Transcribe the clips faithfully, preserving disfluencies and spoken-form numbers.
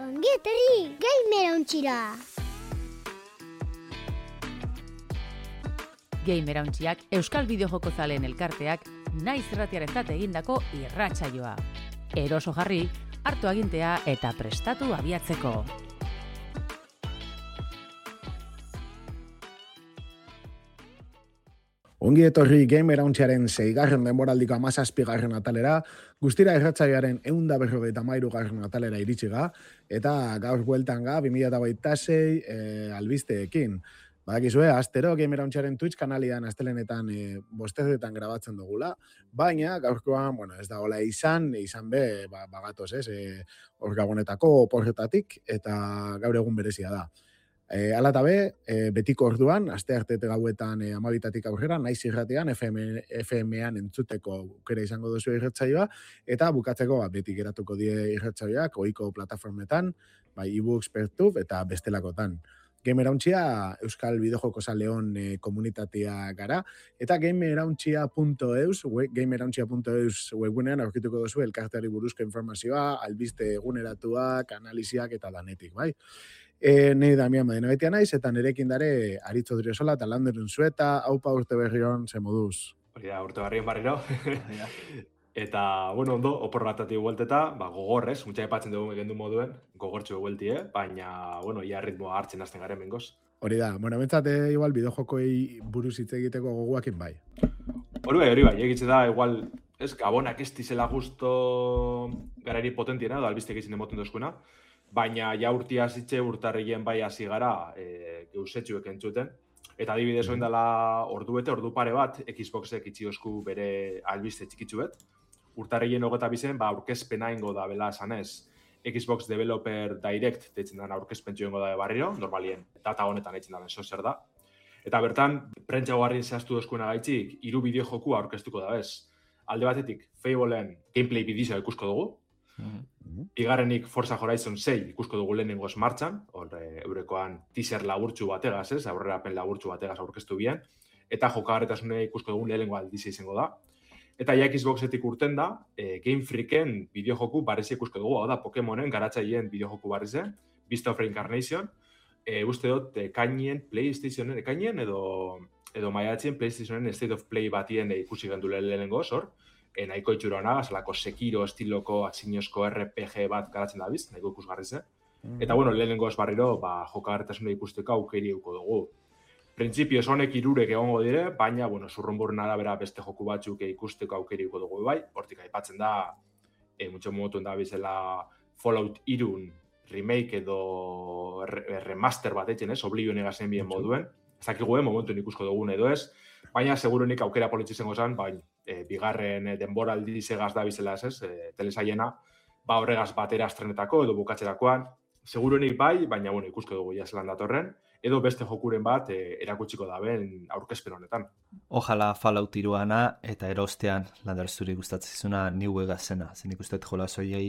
Ongi etorri, gamer hauntxira! Gamer hauntxiak Euskal Bideojoko zaleen elkarteak naiz irratiarentzat egindako irratsaioa. Eroso jarri, hartu agintea eta prestatu abiatzeko. Ongi etorri Gamer hauntxiaren seigarren denboraldiko hamazazpigarren atalera, guztira irratsaioaren ehun eta berrogeita hamairugarren atalera iritsiga, eta gaur bueltan ga bi mila hogeita sei e, albisteekin. Badakizue, astero Gamer hauntxiaren Twitch kanalian astelenetan e, bostezetan grabatzen dugula, baina gaurkoan, bueno, ez da hola izan, izan be, ba, bagatoz, ez, e, hor gabonetako oporretatik, eta gaur egun berezia da. E, ala eta be, e, betiko orduan, aste artete gauetan e, amabitatik aurrera, naiz irratean, F M-an entzuteko aukera izango duzu irratsaioa, eta bukatzeko ba, beti geratuko die irratsaioak, ohiko plataformetan, bai e-books, pertub, eta bestelakotan. Gamer hauntxia Euskal Bideojoko zaleon e, komunitatea gara, eta gamerhauntxia punto eus, we, gamerhauntxia punto eus webgunean aurkituko duzu elkarteari buruzko informazioa, albiste eguneratuak, analiziak eta danetik, bai? E, Nei Damian Madina betia naiz, eta nerekin dare Aritzo Driosola eta Landerun Zueta, haupa urte berrion, ze moduz. Hori da, urte berrion barriro. Eta, bueno, ondo, opor batatik buelteta, ba, gogorrez, mutxa epatzen dugu mekendu moduen, gogortxo buelti, eh? Baina, bueno, ia ritmoa hartzen hasten garen bengoz. Hori da, bueno, bentsate igual bideojokoei buruz hitz egiteko goguakin bai. Hori bai, hori bai, egitze da, igual, ez, gabonak ez dizela justo garari potentiena, da albistek izin emoten dozkuna, baina ja urtia zitxe urtarrien bai hasi gara e, geusetxuek entzuten. Eta adibidez oin dela ordu bete, ordu pare bat, Xboxek itxiozku bere albiste txikitzuet. Urtarrien hogeta bizen, ba, aurkezpena ingo da bela esanez. Xbox Developer Direct deitzen da aurkezpentxo ingo da barriro, normalien data honetan eitzen da benso zer da. Eta bertan, prentsa guarrien zehaztu dozkuena gaitxik, hiru bideojoku aurkeztuko da bez. Alde batetik, Fableen gameplay bidizioa ikusko dugu. Mm-hmm. Bigarrenik Forza Horizon sei ikusko dugu lehenengoz martxan, hor e, eurekoan teaser laburtxu bategaz, ez, aurrerapen laburtxu bategaz aurkeztu bien, eta jokagarretasune ikusko dugu lehenengo aldizia izango da. Eta ja Xboxetik urten da, e, Game Freaken bideojoku barrezi ikusko dugu, hau da Pokemonen garatzaien bideojoku barrezi, Beast of Reincarnation, e, uste dut ekainien PlayStationen, ekainien edo, edo maiatzen PlayStationen State of Play batien e, ikusi gendu lehenengoz, hor, e, nahiko itxura hona, zelako Sekiro estiloko atzinozko R P G bat garatzen da biz, nahiko ikusgarri ze. Mm-hmm. Eta bueno, lehenengoz barriro, ba, jokagarretasune ikusteko aukeri euko dugu. Printzipioz honek irurek egongo dire, baina, bueno, zurrunburren arabera beste joku batzuk ikusteko aukeri euko dugu bai. Hortik aipatzen da, e, mutxo momotuen da bizela Fallout irun remake edo remaster bat etxen, ez? Oblivion egazen bien moduen. Ez dakigu, momentuen ikusko dugun edo ez. Baina, segurunik aukera politxizengo zen, baina, e, bigarren e, denboraldi segaz da bizela ez, e, telesaiena, ba horregaz batera estrenetako edo bukatzerakoan. Segurunik bai, baina, bueno, ikusko dugu jazelan datorren, edo beste jokuren bat e, erakutsiko da ben aurkezpen honetan. Ojalá Fallout iruana eta erostean Lander zuri gustatzen zizuna New Vegas zena. Zen ikustet jola zoiei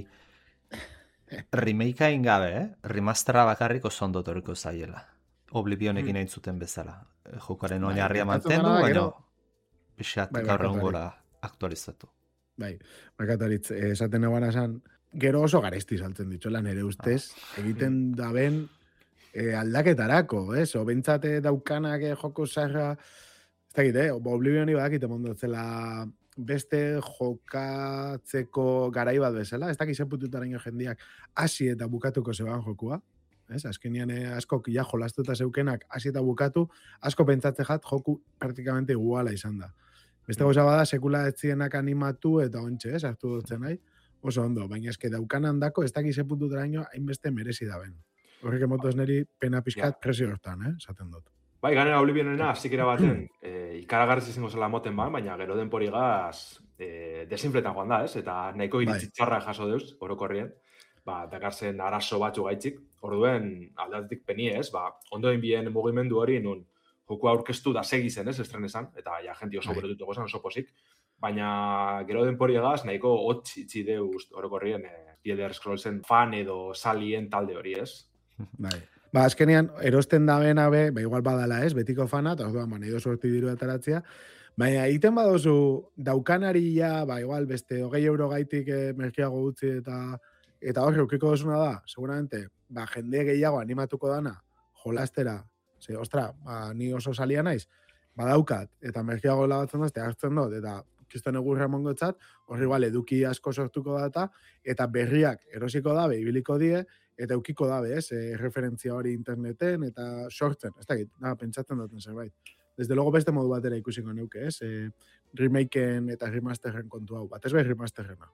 remakea ingabe, eh? Remastera bakarrik oso ondo torriko zaiela. Oblivionekin hmm. aintzuten bezala. Jokaren oinarria mantendu, baina pixat gaur egun gora aktualizatu. Bai, bakataritz, esaten eguan esan, gero oso garesti saltzen ditxola nere ustez, ah. egiten da ben e, aldaketarako, ez? O bentsate daukanak e, joko zarra, ez da egite, eh? Oblivioni badakite mondotzela beste jokatzeko garai bat bezala, ez dakiz epututaraino jendiak hasi eta bukatuko zeban jokua, ez? Azkenean eh, asko ja jolastuta zeukenak hasi eta bukatu, asko pentsatze jat joku praktikamente iguala izan da. Beste goza bada, sekula etzienak animatu eta ontxe, ez? Artu dutzen nahi, oso ondo, baina eske daukanan dako, ez dakiz epututaraino hainbeste merezi da ben. Horrek emotoz neri pena pixkat yeah. presio hortan, eh? Zaten dut. Bai, ganera Oblivionena, zikera baten, e, ikaragarriz izango zela moten ba, baina gero denporigaz e, desinfletan joan da, ez? Eta nahiko iritzi txarra jaso deuz, orokorrien, ba, dakarzen arazo batzu gaitzik, orduen aldatik penie, ez? Ba, ondoen bien mugimendu hori nun joku aurkeztu da segi zen, ez? Estrenesan, eta ja, jenti oso beretutu gozan, oso posik. Baina gero denporigaz nahiko hotz itxi deuz, orokorrien, e, Elder Scrollsen fan edo salien talde hori, ez? Bai. Ba, azkenean, erosten da bena be, ba, igual badala ez, betiko fana, eta orduan, ba, nahi dozu horti diru ataratzea, baina egiten badozu daukanari ja, ba, igual, beste hogei euro gaitik eh, merkeago utzi eta eta hor, eukiko duzuna da, seguramente, ba, jende gehiago animatuko dana, jolastera, ze, ostra, ba, ni oso salia naiz, badaukat, eta merkeago labatzen dut, hartzen dut, eta kiston egurra mongotzat, horri igual, eduki asko sortuko da eta, eta berriak erosiko dabe, ibiliko die, eta eukiko dabe, ez, e, referentzia hori interneten, eta sortzen, ez dakit, na, pentsatzen duten zerbait. Desde luego beste modu batera ikusiko neuke, ez, e, remakeen eta remasteren kontu hau, bat ez bai remasterena.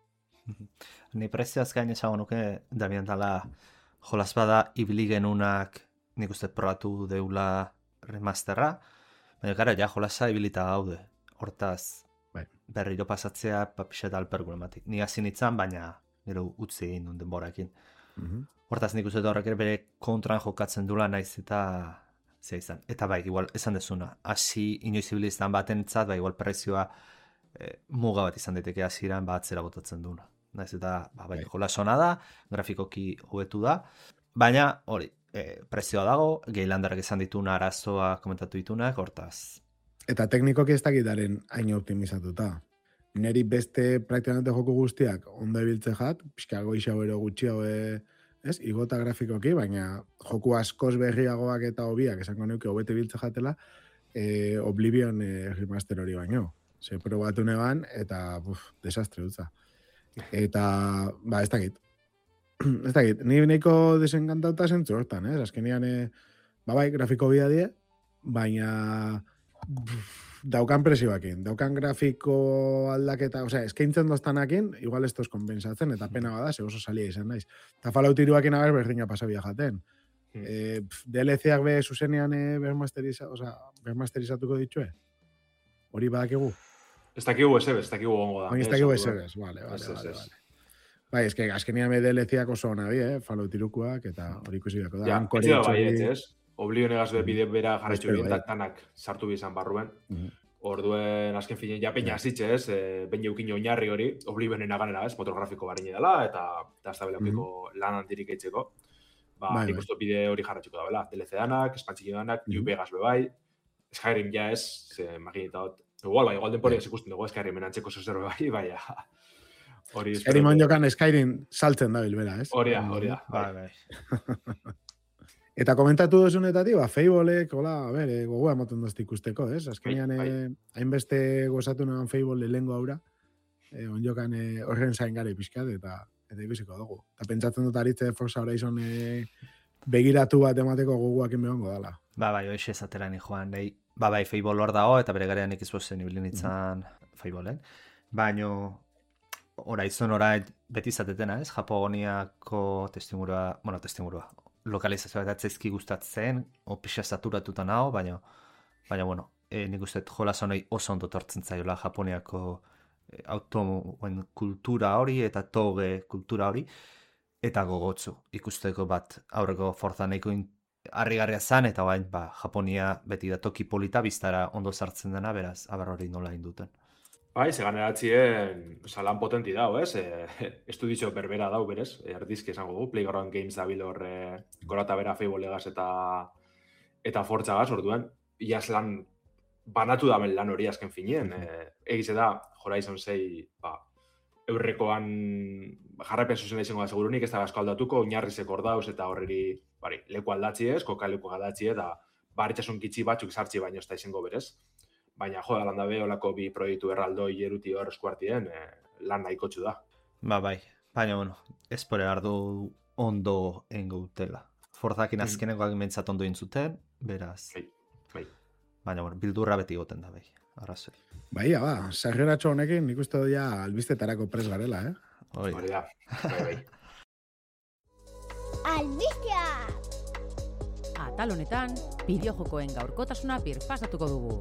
Ni prezioaz gain esango nuke, Damian dala, jolas bada ibili genunak, nik uste probatu deula remasterra, baina gara, ja jolasa ibilita gaude, hortaz, bai. Berriro pasatzea, papixeta alpergulematik. Ni hasi nintzen, baina gero utzi egin duen denborakin. Mm-hmm. Hortaz nik uste horrek bere kontran jokatzen dula naiz eta zea izan. Eta bai, igual, esan dezuna, hasi inoiz ibilizan batentzat, bai, igual prezioa eh, muga bat izan daiteke hasieran bat zera botatzen duna. Naiz eta, ba, bai, jolasona da, grafikoki hobetu da, baina, hori, eh, prezioa dago, Geilandarrak izan dituna arazoa komentatu ditunak, hortaz. Eta teknikoki ez dakitaren hain optimizatuta. Neri beste praktikamente joko guztiak ondo ebiltze jat, pixka goixau ero gutxiago, ez, igota grafikoki, baina joku askoz berriagoak eta hobiak, esango neuke hobete biltze jatela, e, Oblivion e, remaster hori baino. Ze probatu neban, eta buf, desastre dutza. Eta, ba, ez dakit. Ez dakit, ni nahiko desenkantauta zentzu hortan, ez? Azkenean, e, ba bai, grafiko bida die, baina daukan presioakin, daukan grafiko aldaketa, osea, eskaintzen doztanakin, igual ez toz konpensatzen, eta pena bada, ze oso salia izan naiz. Eta Fallout hiruakin agar berdina pasabia jaten. Hmm. E, D L C-ak be zuzenean e, bermasteriza, osea, bermasterizatuko ditue? Hori badakigu? Ez dakigu esebez, ez dakigu gongo da. Ez dakigu esebez, vale, vale, vale, vale. Bai, ez que azkenean D L C-ak oso nabi, eh, Fallout hirukoak, eta hori ikusi dako da. Ja, ez da bai, ez, Oblivion egaz bide bera jarretxo bien, tanak sartu bizan barruen. Mm-hmm. Orduen, azken finen, ja peina hasitxe, ez, e, behin eukin oinarri hori, Oblivionen aganera, ez, motor grafiko barini dela, eta eta ez da belaukiko mm-hmm. lan antirik eitzeko. Ba, bai, nik uste bide hori jarretxuko da, bela. D L C danak, espantzik danak, mm-hmm. New Vegas bebai, Skyrim ja ez, ze maginita hot, igual, bai, igual denpori ez ikusten dugu Skyrimen antzeko zozer bebai, bai, hori... Skyrim onjokan Skyrim saltzen da bilbera, ez? Hori da, hori da, bai, bai. Eta komentatu duzunetatik, ba, Fable-ek, hola, a ber, e, gogoa ematen dozti ikusteko, ez? Azkenean, hainbeste eh, gozatu nahan Fable lehengo aura, eh, onjokan eh, horren zain gare pixkat, eta eta ikusiko dugu. Eta pentsatzen dut aritze Forza Horizon eh, begiratu bat emateko gogoakin behongo dala. Ba, bai, hoxe esatera ni joan, nahi, ba, bai, Fable hor dago, eta bere garean ikizbozen ibilin itzan mm-hmm. Fable-en. Baina, Horizon orai beti zatetena, ez? Japoniako testimurua, bueno, testimurua, lokalizazioa eta zaizki gustatzen, o pixa saturatuta nago, baina, baina, bueno, e, nik uste jolasonei oso ondo tortzen zaiola Japoniako e, automoen kultura hori eta toge kultura hori, eta gogotzu ikusteko bat aurreko Forza nahiko harrigarria zan, eta bain, ba, Japonia beti da toki polita biztara ondo sartzen dena, beraz, abar hori nola induten. Bai, ze ganeratzien lan potenti dau, ez? E, estudizio berbera dau, berez, erdizki esango du, Playground Games dabil hor e, gorata bera Fable-egaz eta eta Forza-gaz, orduan, iaz lan banatu damen lan hori azken finien. E, egize da, Horizon sei, ba, eurrekoan jarrapen zuzena izango da segurunik, ez da asko aldatuko, oinarrizek hor dauz eta horreri bari, leku aldatzi ez, koka leku aldatzi eta barritxasun kitsi batzuk sartzi baino ez da izango berez. Baina, jo, lan dabe, olako bi proiektu erraldoi eruti hor eskuartien, eh, lan nahikotxu da. Ba, bai. Baina, bueno, espore hardu ondo engo utela. Forzakin azkeneko mm. mentzat ondo intzuten, beraz. Bai, bai. Baina, bueno, bildurra beti goten da, bai. Arrazoi. Bai, ba, sarreratxo honekin nik uste ja albistetarako pres garela, eh? Hori da, bai, bai. Albistea! Atal honetan, bideojokoen gaurkotasuna birpasatuko dugu.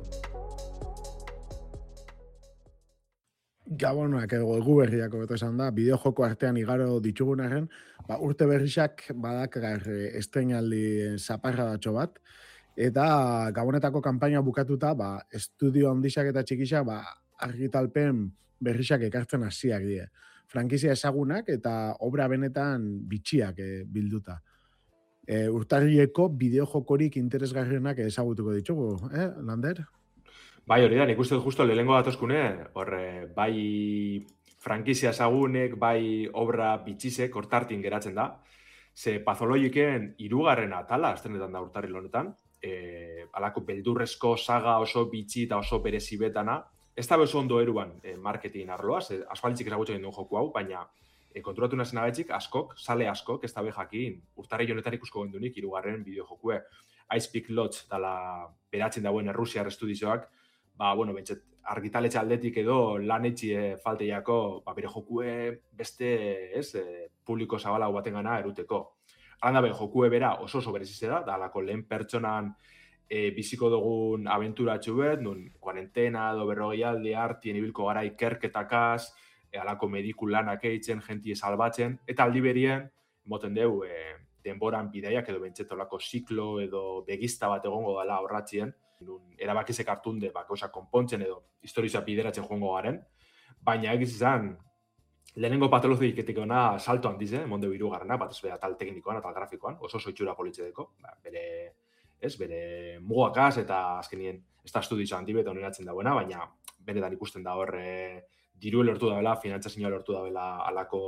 Gabonak edo egu berriako beto esan da, bideojoko artean igaro ditugunaren, ba, urte berriak badakar estreinaldi zaparradatxo bat, eta Gabonetako kanpaina bukatuta, ba, estudio handixak eta txikixak, ba, argitalpen berriak ekartzen hasiak die. Frankizia ezagunak eta obra benetan bitxiak e, bilduta. E, urtarrieko bideojokorik interesgarrienak ezagutuko ditugu, eh, Lander? Bai, hori da, nik uste justo lehengo datozkune, horre, bai frankizia ezagunek, bai obra bitxisek, hortartin geratzen da. Ze Pathologiken hirugarren atala, aztenetan da urtarril honetan, e, alako beldurrezko saga oso bitxi eta oso berezi betana, ez da beso ondo eruan e, marketing arloa, ze asfaltzik ezagutzen duen joku hau, baina e, konturatu nazen agaitzik askok, sale askok, ez da be jakin, urtarril honetan ikusko gendunik hirugarren bideojokue. Ice Peak Lodge dala beratzen dauen Errusiar estudizioak, ba, bueno, bentset, argitaletxe aldetik edo lan etxie falteiako, ba, bere jokue beste, ez, e, publiko zabalau baten gana eruteko. Haran dabe, jokue bera oso oso berezize da, da alako lehen pertsonan e, biziko dugun abenturatxu bet, nun kuarentena edo berrogei alde hartien ibilko gara ikerketakaz, e, alako mediku lanak eitzen, jentie salbatzen, eta aldi berien, moten deu, e, denboran bidaiak edo bentsetolako ziklo edo begizta bat egongo dela horratzien, nun erabakizek hartunde, ba, gauza konpontzen edo historiza bideratzen joango garen, baina egiz izan, lehenengo patologiketik ona salto handiz, eh, monde hirugarrena, bat ez bera tal teknikoan eta grafikoan, oso oso itxura politxedeko, ba, bere, ez, bere mugakaz eta azkenien ez da estudizo handibeta oneratzen dagoena, baina benetan ikusten da hor e, diru lortu dabela, finantzazioa lortu dabela alako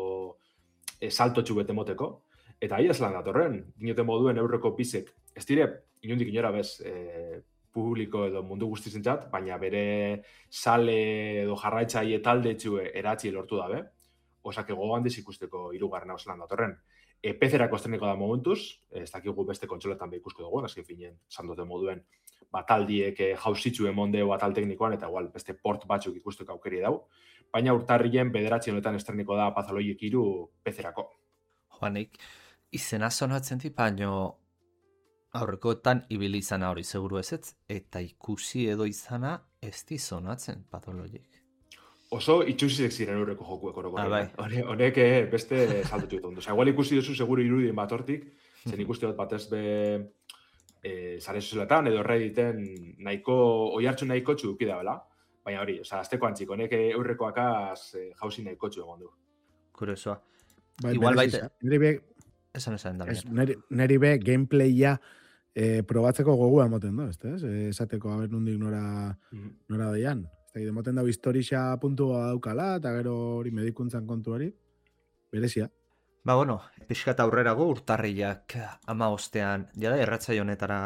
e, salto txubete moteko, eta ahi ez lan datorren, dinoten moduen eurreko bizek, ez dire, inundik inora bez, e, publiko edo mundu guztizentzat, baina bere sale edo jarraitzaile talde txue eratzi lortu dabe, osak ego handiz ikusteko hirugarren hau zelan datorren. E, P C-erako estreneko da momentuz, ez dakigu beste kontsoletan be ikusko dugu, azken finen, sandote moduen, bataldiek e, jauzitzu emondeo batal teknikoan, eta igual beste port batzuk ikusteko aukeri dau, baina urtarrien bederatzi honetan estreneko da Pathologic hiru P C-erako. Joanik, izena sonatzen ti, baino aurrekoetan ibili izana hori seguru ezetz, eta ikusi edo izana ez di sonatzen Pathologic. Oso itxusizek ziren aurreko jokuek orokorrean. Ah, bai. Honek beste salto txuetu ondo. Igual ikusi duzu seguru irudien bat hortik, zen ikusti dut batez be e, zare sozialetan edo Redditen nahiko, oi hartzu nahiko txuduki da, bela? Baina hori, oza, azteko antzik, honek aurrekoakaz e, jauzi nahiko txu egon du. Kuriosoa. Bai, Igual bereziz, baita- niri be, Esan esan da. ez, niri, niri be gameplaya e, probatzeko gogua emoten da, ez? E, esateko haber nundik nora, nora daian. Ez da, emoten dago historia puntua daukala, eta gero hori medikuntzan kontuari, berezia. Ba, bueno, pixkat aurrerago urtarriak ama ostean, jada erratzaio honetara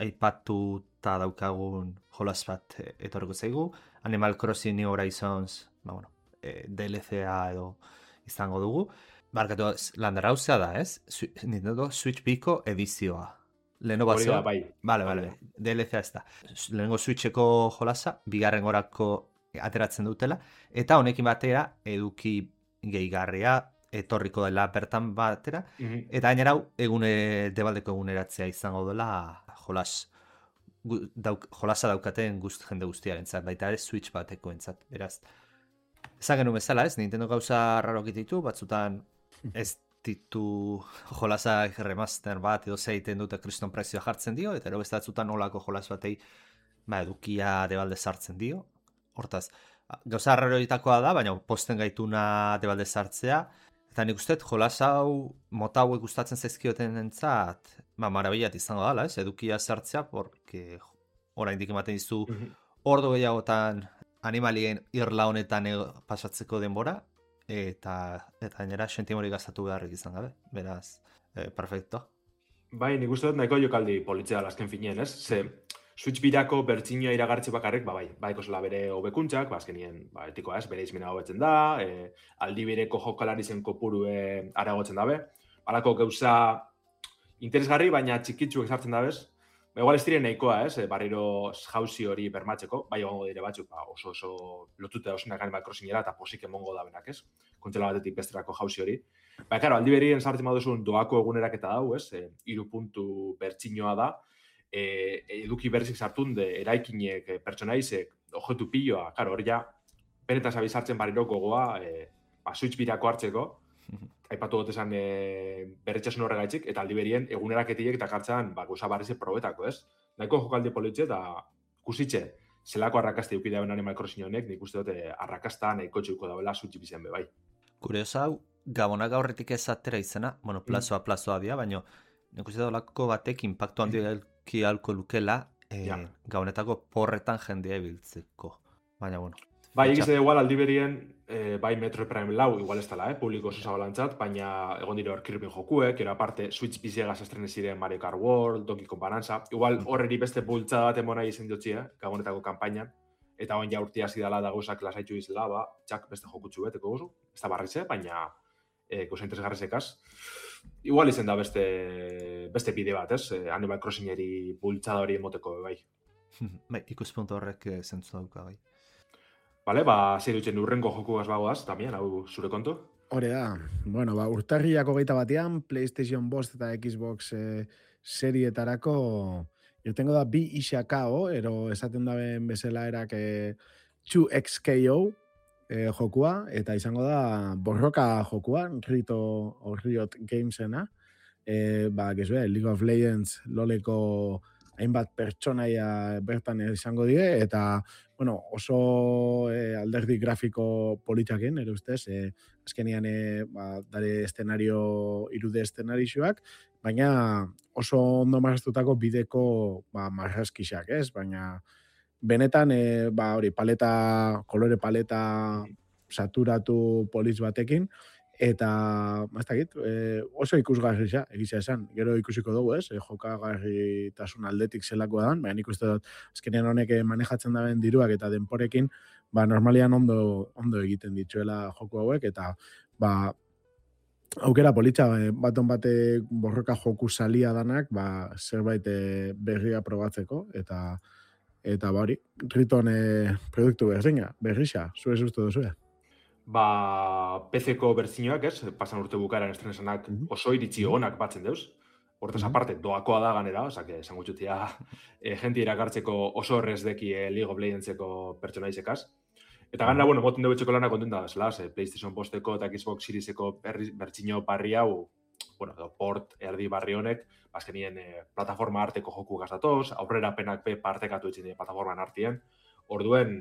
aipatu eta daukagun jolas bat eh, etorriko zaigu. Animal Crossing New Horizons, ba, bueno, eh, D L C-a edo izango dugu. Barkatu, landarauzea da, ez? Su- Nintendo Switch Biko edizioa. Leheno Hori da, bazoa. bai. Vale, vale, D L C-a ez da. Lehenengo Switcheko jolasa, bigarren gorako ateratzen dutela, eta honekin batera eduki gehigarria etorriko dela bertan batera, Mhm. eta gainera hau egune debaldeko eguneratzea izango dela jolas gu, dauk, jolasa daukaten guzt, jende guztiarentzat, baita ere Switch bateko entzat, beraz. Esan genuen bezala, ez? Nintendo gauza rarok ditu, batzutan ez ditu jolasak remaster bat edo zeiten dute kriston prezioa jartzen dio, eta ero beste batzutan olako jolas batei ba, edukia debalde sartzen dio. Hortaz, gauza raroritakoa da, baina posten gaituna debalde sartzea, eta nik uste, jolas hau mota hauek gustatzen zaizkioten entzat, ba, marabillat izango dala, ez? Edukia sartzea, porque oraindik ematen dizu Mhm. ordu gehiagotan animalien irla honetan ego- pasatzeko denbora, eta eta gainera sentimori gastatu beharrik izan gabe, beraz, eh, perfecto. Bai, nik uste dut nahiko jokaldi politzea azken finean, ez? Ze, Switch birako bertxinoa iragartze bakarrik, ba, bai, baiko zela bere hobekuntzak, ba, azkenien, ba, etikoa ez, bere izmena hobetzen da, e, aldi bereko jokalari zen kopurue aragotzen dabe, halako gauza interesgarri, baina txikitzuek sartzen dabez, ba, igual ez diren nahikoa, ez, e, barriro jauzi hori bermatzeko, bai egongo dire batzuk, ba, oso oso lotuta osenak Animal Crossingera eta posik emongo dabenak, ez? Kontzela batetik besterako jauzi hori. Ba, karo, aldi berien sartzen baduzun doako eguneraketa dau, ez? E, iru puntu bertxinoa da, e, eduki berzik sartunde, eraikinek, e, pertsonaizek, objektu piloa, karo, hor ja, benetan zabiz hartzen barriro gogoa, e, ba, Switch birako hartzeko, aipatu dut esan e, berretxasun horregaitzik, eta aldi berien eguneraketiek eta kartzan, ba, gauza barrize probetako, ez? Nahiko jokaldi politxe eta kusitxe, zelako arrakasta eduki dauen Animal Crossing honek, nik uste dut e, arrakasta nahiko txuko dauela Switch bizen be, bai. Kuriosa hau, gabonak aurretik ez atera izena, bueno, plazoa plazoa dia, baina nik uste dolako batek impactu handi elki halko lukela eh, Ja. gabonetako porretan jendea ibiltzeko. Baina, bueno. Bai, egiz igual aldi berien, e, bai Metroid Prime lau, igual ez dela, eh, publiko oso zabalantzat, baina egon dira hor Kirby jokuek, ero aparte Switch biziegaz estrene ziren Mario Kart World, Donkey Kong Bonanza, igual horreri beste bultzada bat emona izan dutzi, eh, gabonetako kanpainan, eta oin ja urtia zidala da gauzak lasaitu izela, ba, txak beste jokutsu beteko gozu, ez da barrize, baina e, gauza interesgarrizekaz. Igual izan da beste, beste bide bat, ez? Eh, Animal Crossingeri bultzada hori emoteko, bai. Bai, ikuspuntu horrek eh, zentzu dauka, bai. Vale, ba, zer dutzen urrengo jokugaz bagoaz, tamien, hau zure kontu? Hore da, bueno, ba, urtarriak hogeita batean, PlayStation bost eta Xbox eh, serietarako irtengo da bi isakao, ero esaten daben bezala erak eh, two X K O eh, jokua, eta izango da borroka jokua, Rito o Riot Gamesena, eh, ba, gezue, League of Legends loleko hainbat pertsonaia bertan izango die, eta bueno, oso eh, alderdi grafiko politaken, ere ustez, eh, azkenian eh, ba, dare eszenario, irude eszenarixoak, baina oso ondo marraztutako bideko ba, marrazkixak, ez? Baina benetan, eh, ba, hori, paleta, kolore paleta saturatu poliz batekin, eta, ez dakit, eh, oso ikusgarria, egizia esan, gero ikusiko dugu, ez? Eh, jokagarritasun aldetik zelakoa dan, baina ikuste dut, azkenean honek manejatzen daben diruak eta denporekin, ba, normalian ondo, ondo egiten dituela joku hauek, eta, ba, aukera politxa, baton bate borroka joku salia danak, ba, zerbait eh, berria probatzeko, eta, eta ba, hori, Riton eh, produktu berdina, berrixa, zure sustu duzue. Ba, P C-ko bertzinoak, ez, pasan urte bukaeran estrenesanak oso iritsi onak batzen deuz. Hortaz aparte, doakoa da ganera, osak, esan gutxutia, e, jenti irakartzeko oso horrez deki e, League of Legendseko pertsonaizekaz. Eta ganera, bueno, moten dugu etxeko lanak kontenta da, zela, PlayStation posteko eta Xbox Serieseko bertzino barri hau, bueno, edo port erdi barri honek, bazkenien e, plataforma arteko joku gaztatoz, aurrera penak pe partekatu etxin plataforman artien, orduen,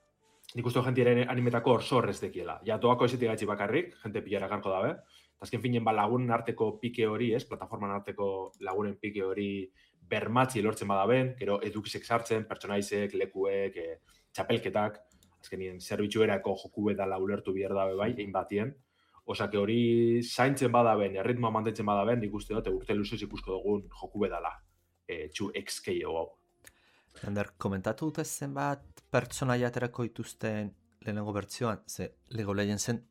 nik uste jentiaren animetako orso horrez dekiela. Ja, doako ezetik gaitxi bakarrik, jente pilara garko dabe. Eta azken finen, ba, lagunen arteko pike hori, ez? Plataforman arteko lagunen pike hori bermatzi lortzen badaben, gero edukizek sartzen, pertsonaizek, lekuek, e, txapelketak, azkenien zerbitzuerako joku bedala ulertu bihar dabe bai, egin batien. Osake hori zaintzen badaben, erritmoa mantentzen badaben, nik uste dut, urte luzez ikusko dugun joku bedala. E, two X K O hau. Ander, komentatu dute zenbat pertsonaia aterako dituzten lehenengo bertzioan, ze League of Legendsen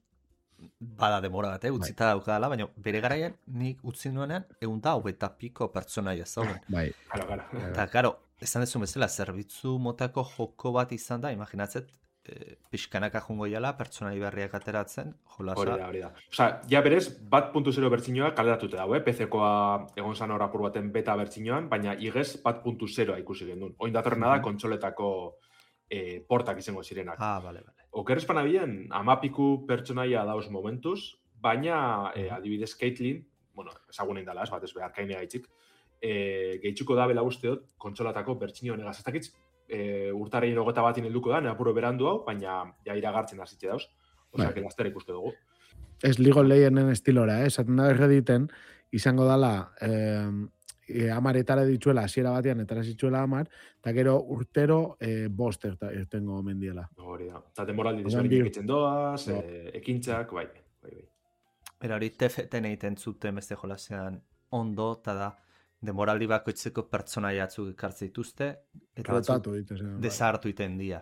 bada demora bat, eh, utzita daukadala, baina bere garaian nik utzi nuenean egun da hogeita piko pertsonaia zauden. Bai. Karo, karo. Eta, karo, esan dezu bezala, zerbitzu motako joko bat izan da, imaginatzet, e, pixkanaka jungo jala, pertsonai berriak ateratzen, jolasa. Hori da, hori da. Osa, ja berez, bat puntu zero bertzinoa kaleratute dago, eh? P C-koa egon zan hor apur baten beta bertzinoan, baina igez bat puntu zeroa ikusi gendun. Oin datorrena da, kontsoletako eh, portak izango zirenak. Ah, bale, bale. Oker espanabien, amapiku pertsonaia dauz momentuz, baina eh, adibidez Caitlyn, bueno, ezagunen dala, ez bat ez behar kainea gaitxik, eh, gehitxuko da bela usteot, kontsolatako bertxinio negaz. Ez dakitz, e, urtarrein ogeta batin helduko da, apuro berandu hau, baina ja iragartzen hasitze dauz. Osea, que laster ikuste dugu. Ez League of Legenden estilora, eh? Esaten da errediten, izango dala, eh, e, amaretara dituela, hasiera batean, etara zitzuela amar, eta gero urtero eh, bost ertengo mendiela. Hori da. Eta demoraldi desberdinak itzen doaz, no. e, ekintzak, bai, bai, bai. Era hori T F T egiten zuten beste jolasean ondo, eta da, demoraldi bakoitzeko pertsonaia atzuk ekartze dituzte, eta batzuk desartu iten dira.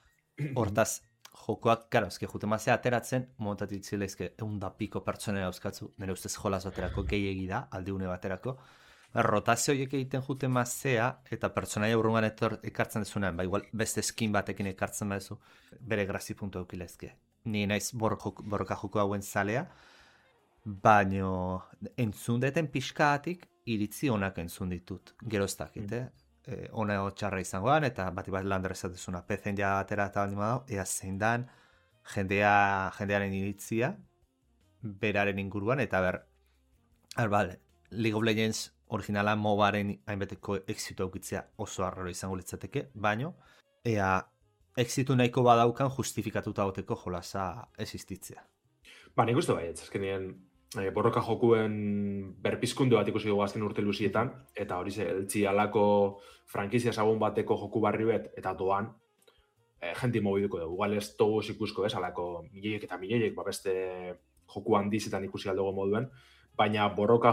Hortaz, jokoak, gara, ezke jute mazea ateratzen, montatik zilezke, egun da piko pertsonaia euskatzu, nire ustez jolaz baterako gehiegi da, aldiune baterako. Rotazio horiek egiten jute mazea, eta pertsonaia urrungan etor ekartzen dezunean, ba, igual beste skin batekin ekartzen badezu, bere grazi puntu eukilezke. Ni naiz borroka joko hauen zalea, baino entzun deten pixkaatik, iritzi onak entzun ditut. Gero ez dakit, eh? E, ona txarra izangoan, eta bati bat lander ezatezuna. Pezen ja atera eta baldin badao, ea zein dan jendea, jendearen iritzia, beraren inguruan, eta ber, er, bale, League of Legends originala mobaren hainbeteko exitu aukitzea oso arraro izango litzateke, baino, ea exitu nahiko badaukan justifikatuta goteko jolasa existitzea. Ba, nik uste bai, azkenean, E, borroka jokuen berpizkundu bat ikusi dugu azken urte luzietan, eta hori ze, eltsi alako frankizia zagun bateko joku barri bet, eta doan, e, jenti mobiduko dugu. Igual ez togoz ikusko, ez, alako milioiek eta milioiek, ba, beste joku handizetan ikusi aldugu moduen, baina borroka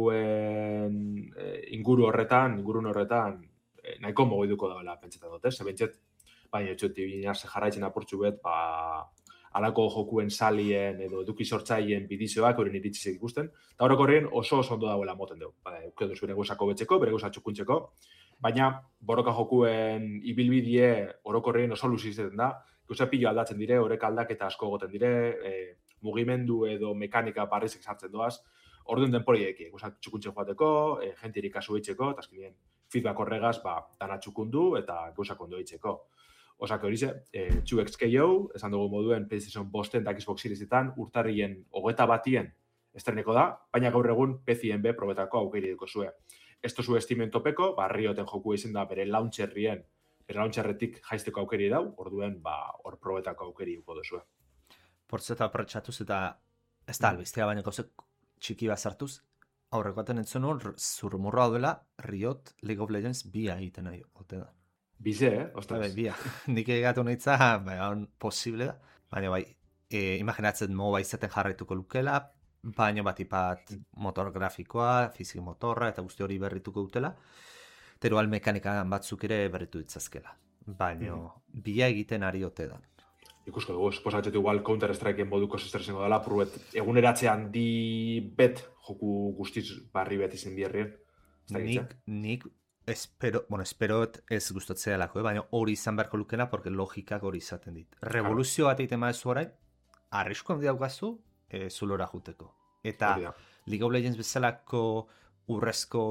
jokuen e, inguru horretan, ingurun horretan, e, nahiko mobiduko dagoela pentsetan dut, ez? Zebentxet, baina etxuti bina ze jarraitzen apurtxu bet, ba, alako jokuen salien edo eduki sortzaien bidizioak horien iritzizek ikusten, eta horrek horien oso oso ondo dagoela moten dugu. Ba, eukedoz bere guzako betzeko, bere guzak txukuntzeko, baina borroka jokuen ibilbidie orokorrien oso luzizetan da, gauza pilo aldatzen dire, horrek aldaketa asko egoten dire, e, mugimendu edo mekanika barrizek sartzen doaz, orduan denporiek, gauza txukuntze joateko, e, jentirik kasu eitzeko, eta azkenien feedback horregaz, ba, dana txukundu eta gauzak ondo eitzeko. Osake horize, e, two X K O, esan dugu moduen PlayStation bosten eta Xbox Seriesetan urtarrien hogeta batien estreneko da, baina gaur egun P C N B probetako aukeri duko zue. Esto zu estimen topeko, ba, Rioten joku izan da bere launcherrien, bere launcherretik jaisteko aukeri dau, orduen, ba, hor probetako aukeri duko duzue. Portzeta aprotxatuz eta ez da albiztea, baina gauzek txiki bat sartuz, aurrekoaten entzun hor, zurmurroa duela, Riot League of Legends bia egiten nahi, ote da. Bize, eh? Ostras. Bai, bia. Nik egatu nahitza, baina posible da. Baina bai, e, imaginatzen moba izaten jarraituko lukela, baina bat ipat motor grafikoa, fizik motorra, eta guzti hori berrituko dutela. Terual mekanikan batzuk ere berritu ditzazkela. Baina mm. bia egiten ari ote da. Ikusko dugu, esposatxetu igual Counter-Strikeen moduko zestresengo dela, pruet eguneratze handi bet joku guztiz barri bet izin bierrien. Nik, nik espero, bueno, esperot ez gustatzea lako, eh? Baina hori izan beharko lukena, porque logikak hori izaten dit. Revoluzio bat egiten madezu orain, arrisko handi daukazu, e, zulora juteko. Eta League of Legends bezalako urrezko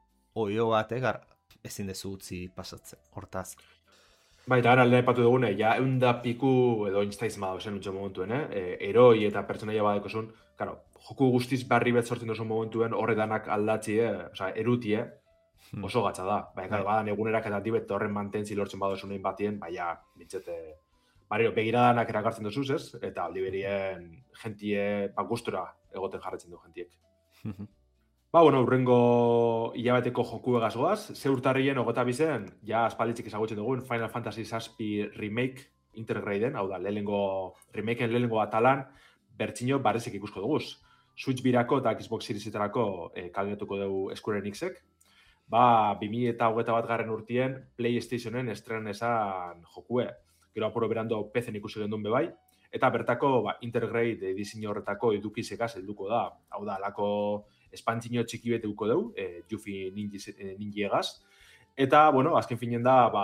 oio bat, eh, gar, ezin dezu utzi pasatzen, hortaz. Bai, eta gara alde epatu dugune, ja, eunda piku edo instaiz madu zen utxe momentuen, eh? E, eroi eta pertsonaia badekozun, claro, joku guztiz barri bet sortzen duzun momentuen horredanak aldatzi, eh? Osa, eruti, eh? Oso gatza da. Baina, claro, badan egunerak eta dibet horren mantentzi lortzen badozu nahin batien, baina, bintzete, barrio, begiradanak erakartzen duzuz, ez? Eta aldi berien jentie, ba, gustura egoten jarretzen du jentiek. Ba, bueno, urrengo hilabeteko joku egaz goaz, ze urtarrien ogota bizen, ja aspalditzik ezagutzen dugun Final Fantasy zazpi Remake Intergraden, hau da, lehenengo, remakeen lehenengo atalan, bertxino barrezek ikusko duguz. Switch birako eta Xbox Seriesetarako e, kaldetuko dugu Square Enixek. Ba, bi mila hogeita bat garren urtien PlayStationen estrenan esan jokue. Gero apuro berando P C-en ikusi gendun bebai. Eta bertako, ba, Intergrade edizio horretako edukizekaz helduko da. Hau da, alako espantzino txiki bete duko dugu, e, Yuffie ninjiegaz. Eta, bueno, azken finen da, ba,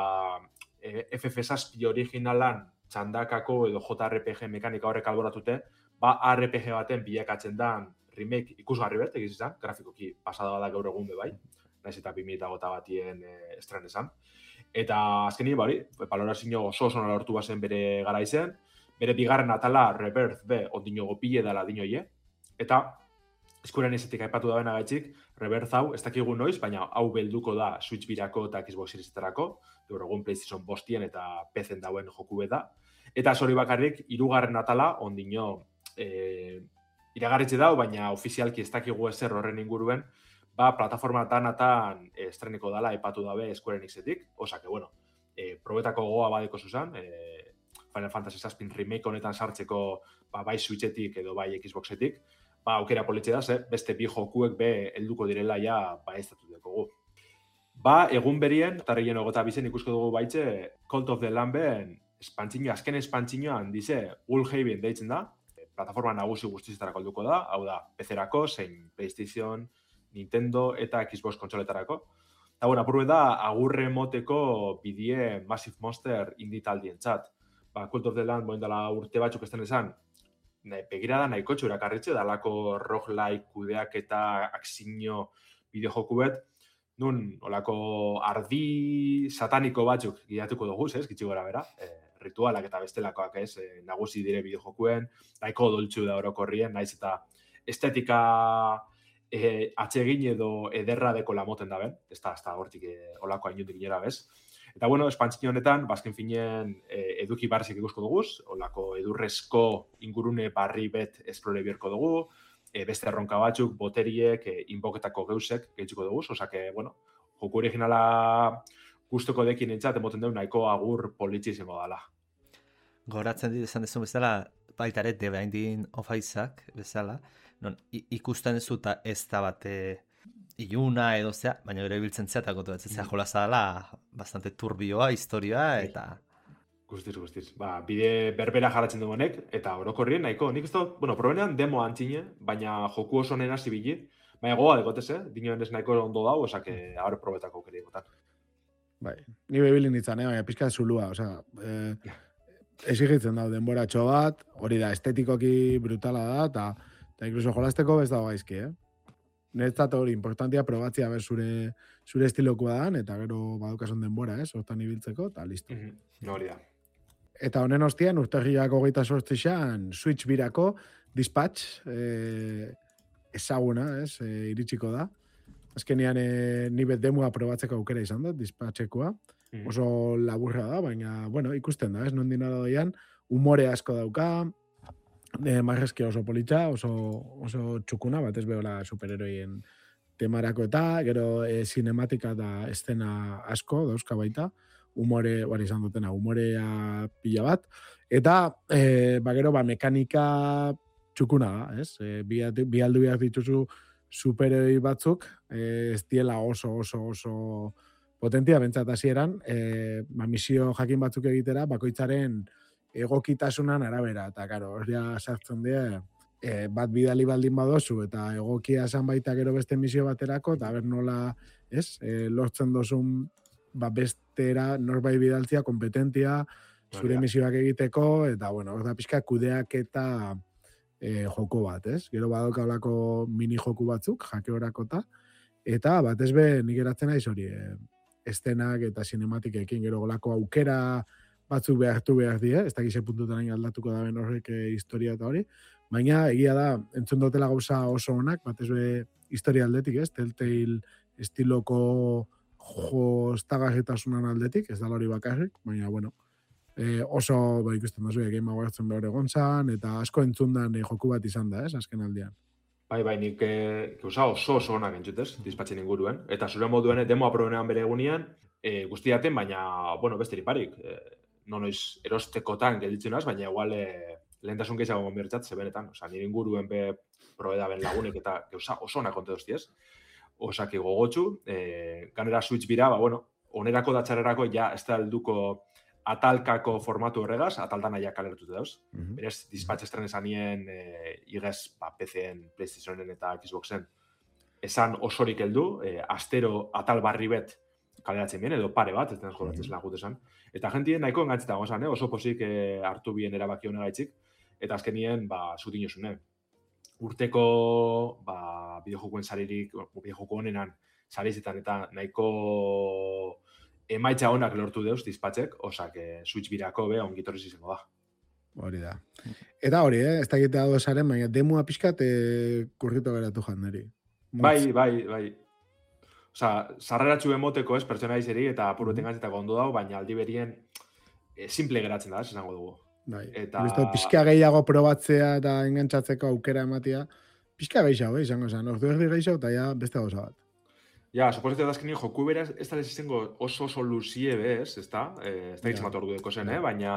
e, F F zazpi originalan txandakako edo J R P G mekanika horrek alboratute, ba, R P G baten bilakatzen dan remake ikusgarri bet, egiz izan, grafikoki pasada da gaur egun bebai, naiz eta bi mila hogeita batien e, estren esan. Eta azkeni, bari, balorazio oso oso lortu bazen bere gara izen, bere bigarren atala Rebirth be ondino gopile dela dinoie, eta eskuren izetik aipatu da bena gaitxik, Rebirth hau, ez dakigu noiz, baina hau belduko da Switch birako eta Xbox Seriesetarako, gaur egun PlayStation bostien eta P C-en dauen joku da. Eta hori bakarrik, hirugarren atala ondino e, iragarritze dau, baina ofizialki ez dakigu ezer horren inguruen, ba, plataforma tan-atan estreneko dala aipatu dabe Square Enixetik, osake, bueno, e, probetako goa badeko zuzan, e, Final Fantasy zazpi remake honetan sartzeko ba, bai Switchetik edo bai Xboxetik, ba, aukera politxe da, ze, beste bi jokuek be helduko direla ja ba ez datu dekogu. Ba, egun berien, tarrien ogota bizen ikusko dugu baitxe, Cult of the Lamben espantzino, azken espantzinoan dize, Woolhaven deitzen da, plataforma nagusi guztizetarako helduko da, hau da, P C-erako, zein PlayStation, Nintendo eta Xbox kontsoletarako. Eta, bueno, apurbe da, agurre moteko bidie Massive Monster indie txat. Ba, Cult of the Land, boin dela urte batzuk esten esan, begira da nahiko txura karritxe, dalako roguelike kudeak eta aksinio bideojoku bet, nun, olako ardi sataniko batzuk gidatuko dugu, ez, gitxi gora bera, e, ritualak eta bestelakoak ez, e, nagusi dire bideojokuen, nahiko doltsu da orokorrien, naiz eta estetika e, atsegin edo ederra deko lamoten da ben, ez da, ez da, hortik e, olako hainundik inera bez. Eta, bueno, espantzio honetan, bazken finen e, eduki barzik ikusko duguz, olako edurrezko ingurune barri bet esplore bierko dugu, e, beste erronka batzuk, boteriek, e, inboketako geusek gehitzuko duguz, osake, bueno, joku originala gustoko dekin entzat, emoten duen nahiko agur politxe izango dala. goratzen dit esan dezu bezala, baita ere The Binding of Isaac bezala, non ikusten zu eta ez da bate iluna edo zea, baina gero ibiltzen zea eta gotu zea jolaza dela bastante turbioa, historia, eta... Guztiz, guztiz. Ba, bide berbera jarratzen dugunek, eta orokorrien nahiko. Nik ez da, bueno, probenean demo antzine, baina joku oso nena zibili, baina goa degotez, eh? Dinoen ez nahiko ondo dau, osake, aurre probetako aukeri egotan. Bai, ni bebilin ditzan, eh? Baina pizka zulua, osea, eh, exigitzen dau denboratxo bat, hori da, estetikoki brutala da, eta, eta incluso jolasteko ez dago gaizki, eh? Netzat hori, importantia probatzia ber zure, zure estilokoa dan, eta gero badukasun denbora, eh? Hortan ibiltzeko, eta listo. Mm-hmm. Hori da. Eta honen ostian, urtarriak hogeita sortzixan, Switch birako, Dispatch, eh, ezaguna, ez, eh, iritsiko da. Azkenean, eh, nibet demua probatzeko aukera izan da, Dispatchekoa. Mm. Oso laburra da, baina, bueno, ikusten da, ez, nondin doian, umore asko dauka, eh, marrezki oso politxa, oso, oso txukuna, bat ez behola superheroien temarako eta, gero eh, cinematika da estena asko, dauzka baita, umore, bari izan dutena, umorea pila bat, eta, e, ba, gero, ba, mekanika txukuna da, ez? E, bi, bi aldu behar dituzu superheroi batzuk, e, ez diela oso, oso, oso potentia, bentsat hasieran, e, ba, misio jakin batzuk egitera, bakoitzaren egokitasunan arabera, eta, karo, hori sartzen dira, e, bat bidali baldin badozu, eta egokia esan baita gero beste misio baterako, eta ber nola, ez, e, lortzen dozun, ba, bestera norbait bidaltzia, kompetentia, zure misioak egiteko, eta, bueno, hor da pixka kudeak eta e, joko bat, ez? Gero badaukaulako mini joku batzuk, jakeorakota, eta batez be, nik eratzen naiz hori, e, estenak eta sinematikekin, gero golako aukera batzuk behartu behar die, ez dakize puntutan hain aldatuko da ben horrek e, historia eta hori, baina egia da, entzun dutela gauza oso honak, batez be, historia aldetik, ez? Telltale estiloko jo estagarritasunan aldetik, ez da hori bakarrik, baina, bueno, e, oso, ba, ikusten dazu, Game Awards-en behar egon zan, eta asko entzundan e, joku bat izan da, ez, azken aldean. Bai, bai, nik e, oso oso onak entzutez, Dispatchen inguruen, eta zure moduen demoa probenean bere egunean, e, guztiaten, baina, bueno, beste riparik, e, nonoiz erostekotan gelditzen az, baina igual e, lehentasun gehiago gonbiertzat, zebenetan, oza, nire inguruen be probeda ben lagunek, eta gauza oso onak konte doztiez, osaki gogotxu, e, ganera Switch bira, ba, bueno, onerako da txarrerako ja ez da helduko atalkako formatu horregaz, ataldan aia kalertute dauz. Mm-hmm. Berez, Dispatch estren esanien e, igez, ba, P C-en, PlayStationen eta Xboxen esan osorik heldu, e, astero atal barri bet kaleratzen bien, edo pare bat, ez den joratzen mm-hmm. lagut esan. Eta jentien nahiko engantzita gozan, eh? Oso posik e, hartu bien erabaki honegaitzik, eta azkenien, ba, zutin josune. Urteko ba, bideojokuen saririk, bideojoko honenan sarizetan eta nahiko emaitza honak lortu deuz Dispatchek, osak Switch birako be ongitorriz izango da. Hori da. Eta hori, eh? Ez da egitea dozaren, baina demua pixkat e, kurrito geratu janderi. Bai, bai, bai. Osa, sarreratxu emoteko ez, pertsona izeri eta apurreten gantzetako ondo dago, baina aldi berien e, simple geratzen da, ez esango dugu. Bai, eta... pixka gehiago probatzea eta engantzatzeko aukera ematia, pixka gehiago, eh, izango zen, ordu erdi gehiago eta ja beste gauza bat. Ja, suposetea da azkenin joku beraz, ez da izango oso oso luzie bez, ez da? Eh, ez da izango ordu deko zen, eh? Baina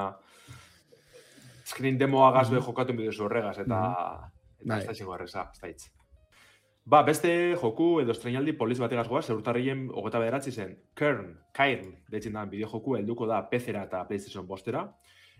azkenin demoa gazbe jokatu bidezu horregaz, eta, eta ez da izango erreza, ez da hitz. Ba, beste joku edo estreinaldi poliz bategaz goaz, eurtarrien hogeta bederatzi zen, Kern, Kairn, deitzen da, bideo joku helduko da P C-era eta PlayStation bostera.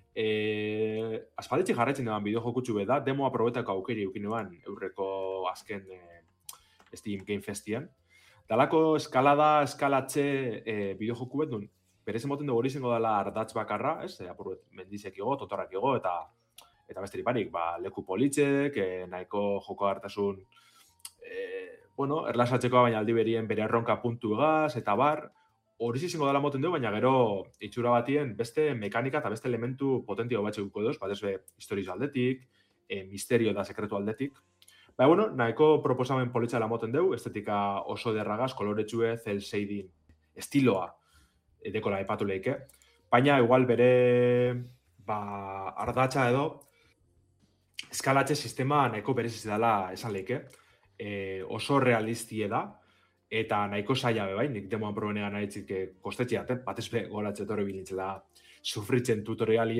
E, Aspaldetxe jarraitzen deban bideo jokutxu beda, demoa probetako aukeri eukinuan eurreko azken e, Steam Game Festian. Dalako eskalada, eskalatxe e, bideo joku bet duen, berez emoten dugu hori zengo dela ardatz bakarra, ez? E, apurret mendizek igo, totorrak igo, eta eta besteri parik, ba, leku politxek, e, nahiko joko hartasun, e, bueno, erlasatzeko baina aldi berien bere erronka puntu egaz, eta bar, hori izango dela moten dugu, baina gero itxura batien beste mekanika eta beste elementu potentio batxekuko duz, bat ez be historizo aldetik, e, misterio eta sekretu aldetik. Baina, bueno, nahiko proposamen politxala moten dugu, estetika oso derragaz, koloretxue, cel shading estiloa dekola epatu lehike. Baina, igual bere ba, ardatxa edo eskalatxe sistema nahiko bereziz dela esan lehike. E, oso realistie da, eta nahiko zaila bebai, nik demoan probenean nahitzik kostetxeaten, batez be golatxe torre bilintzela sufritzen tutorialien,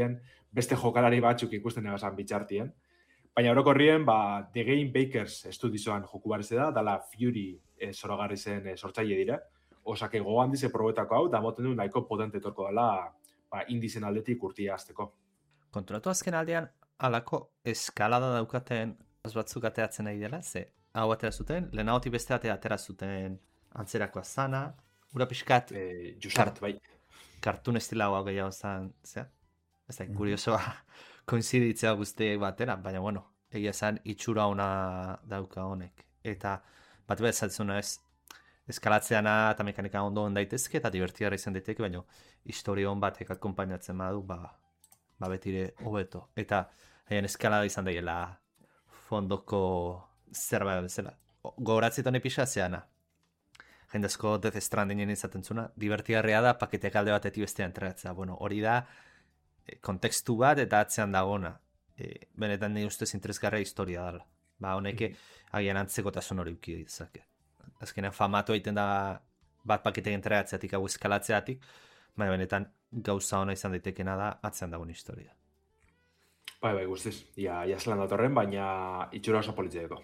beste jokalari batzuk ikusten egazan bitxartien. Baina orokorrien, ba, The Game Bakers estudioan joku barrize da, dala Fury e, zoragarri zen e, sortzaile dire. Osake gogoan dize probetako hau, da moten du nahiko potente etorko dela ba, indizen aldetik urtia azteko. Konturatu azken aldean, alako eskalada daukaten az batzuk ateatzen nahi dela, ze hau atera zuten, lehenagotik beste atea atera zuten antzerakoa zana, ura pixkat... E, Jusart, bai. Kartun estila hau gehiago zan, zea? Ez da, kuriosoa koinziditzea guztiek batera, baina bueno, egia zan itxura ona dauka honek. Eta bat behar zatzuna ez, eskalatzeana eta mekanika ondo on daitezke eta divertigarra izan daiteke, baina historia hon batek akompainatzen badu, ba, ba betire hobeto. Eta haien eskalada izan daiela fondoko zerbait bezala. Gogoratzietan episa zeana. Jendezko Death Strandingen izaten zuna, divertigarria da paketek alde batetik bestean entregatzea. Bueno, hori da kontekstu bat eta atzean dagona. E, benetan nire ustez interesgarria historia dela. Ba, honeke agian antzekotasun hori uki ditzake. Azkenean famatu egiten da bat paketek entregatzeatik hau eskalatzeatik, baina benetan gauza ona izan daitekena da atzean dagoen historia. Bai, bai, guztiz. Ia, ia zelan datorren, baina itxura oso politzeeko.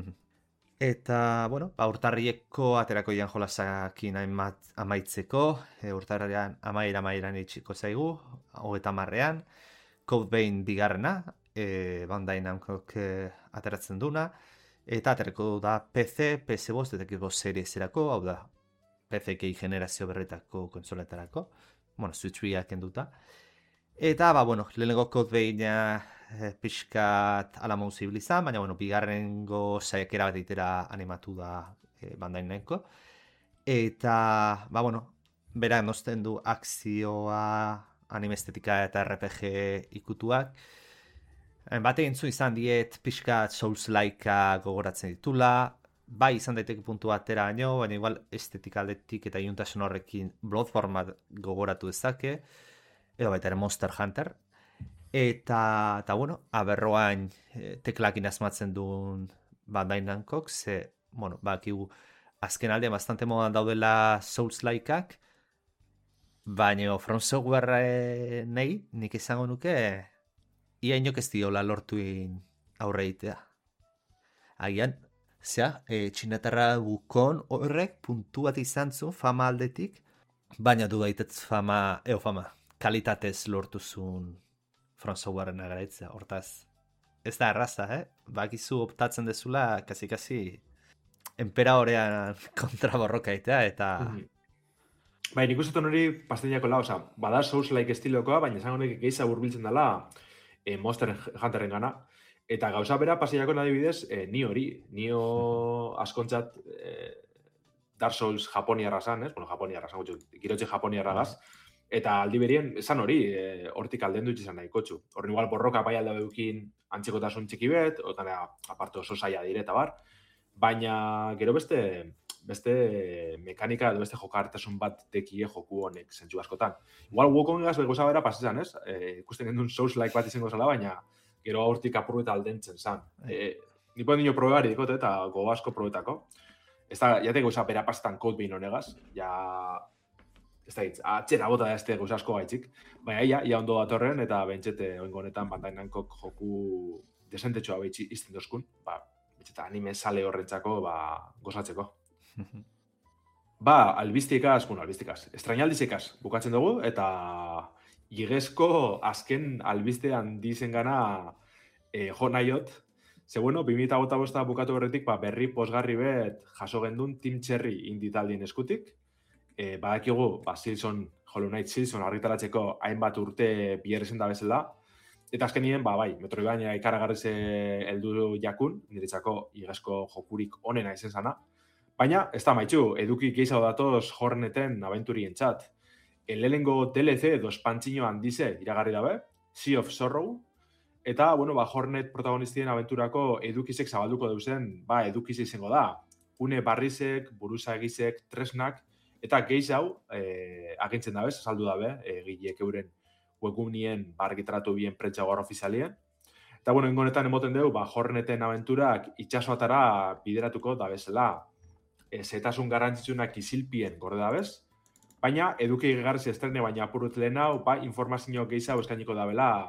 Eta, bueno, ba, urtarrieko aterako ian jolasakin amaitzeko, e, urtarrian amaira amairan itxiko zaigu, hogeta marrean, Code Vein bigarrena, e, Bandai Namcok e, ateratzen duna, eta aterako da P C, P S bost eta Xbox Series erako, hau da, P C-kei generazio berretako konsoletarako, bueno, Switch biak enduta. Eta, ba, bueno, lehenengo Code Veina e, pixkat ala mauzibil izan, baina, bueno, bigarrengo saiakera bat eitera animatu da e, Bandai Namco. Eta, ba, bueno, berak nosten du akzioa, anime estetika eta R P G ikutuak. Bat egin zu izan diet pixkat Souls-laika gogoratzen ditula, bai izan daiteke puntu batera baino, baina igual estetika aldetik eta iuntasun horrekin Bloodborne gogoratu dezake, edo baita ere Monster Hunter. Eta, eta bueno, aberroan e, teklakin asmatzen duen Bandai Namcok, ze, bueno, bakigu azken aldean bastante modan daudela Souls-laikak, baina From Software nahi, nik izango nuke, ia inok ez diola lortuin aurre egitea. Agian, zea, e, txinatarra bukon horrek puntu bat izan zuen fama aldetik, baina du daitetz fama, eo fama, kalitatez lortuzun From Softwaren agaraitzea, hortaz. Ez da erraza, eh? Bakizu optatzen dezula, kasi-kasi, emperadorean kontra borroka egitea, eta... Mm-hmm. Bai, nik ustetan hori pasteinako la, oza, bada Souls-like estilokoa, baina esan honek gehiza burbiltzen dela e, Monster Hunterren gana. Eta gauza bera paseinako adibidez, e, ni hori, nio askontzat e, Dark Souls japoniarra zan, ez? Bueno, japoniarra zan, gutxu, girotxe japoniarra gaz. Eta aldi berien, esan hori, e, hortik alden dut izan nahi kotxu. Horren igual borroka bai alda beukin antzekotasun txiki bet, otan aparte oso zaila direta bar. Baina gero beste... beste mekanika edo beste jokartasun bat dekie joku honek zentzu askotan. Igual Wukongaz begoza bera pasetan, ez? E, ikusten gendun Souls-like bat izango zela, baina gero aurtik apurru eta aldentzen zan. E, Nipo dino probebari dikote eta gogo asko probetako. Ez da, jate gauza bera pasetan Code Vein honegaz, ja... Ez da hitz, atxera bota da ez da gauza asko gaitzik. Baina ia, ia ondo datorren eta bentsete oingo honetan Bandai Namcok joku desentetxoa behitzi izten dozkun. Ba, bentseta anime sale horrentzako, ba, gozatzeko. Ba, albiztikaz, bueno, albiztikaz, estrainaldizikaz bukatzen dugu, eta igezko azken albiste handizen gana e, jo nahiot. Ze, bueno, bi mila hogeita bost bukatu berretik, ba, berri posgarri bet jaso gendun Team Cherry inditaldien eskutik. E, badakigu, ba, Silson, Hollow Knight Silson argitaratzeko hainbat urte biherrezen da bezala. Eta azkenien, ba, bai, Metroidvania ikaragarriz heldu jakun, niretzako igezko jokurik onena izen zana. Baina, ez da maitxu, eduki gehiago datoz Horneten abenturien txat. Elelengo D L C dos pantxino handize iragarri dabe, Sea of Sorrow, eta, bueno, ba, Hornet protagonistien abenturako edukizek zabalduko deusen, ba, edukize izango da. Une barrizek, buruzagizek, tresnak, eta gehiago e, agintzen dabez, saldu dabe, e, gileek euren webgunien bargitratu bien pretxagor ofizialien. Eta, bueno, ingonetan emoten dugu, ba, Horneten abenturak itxasoatara bideratuko dabezela. Zetasun garrantzitsunak izilpien gorde dabez, baina eduki gegarzi estrene baina apurut lehen hau, ba, informazio gehiago eskainiko dabela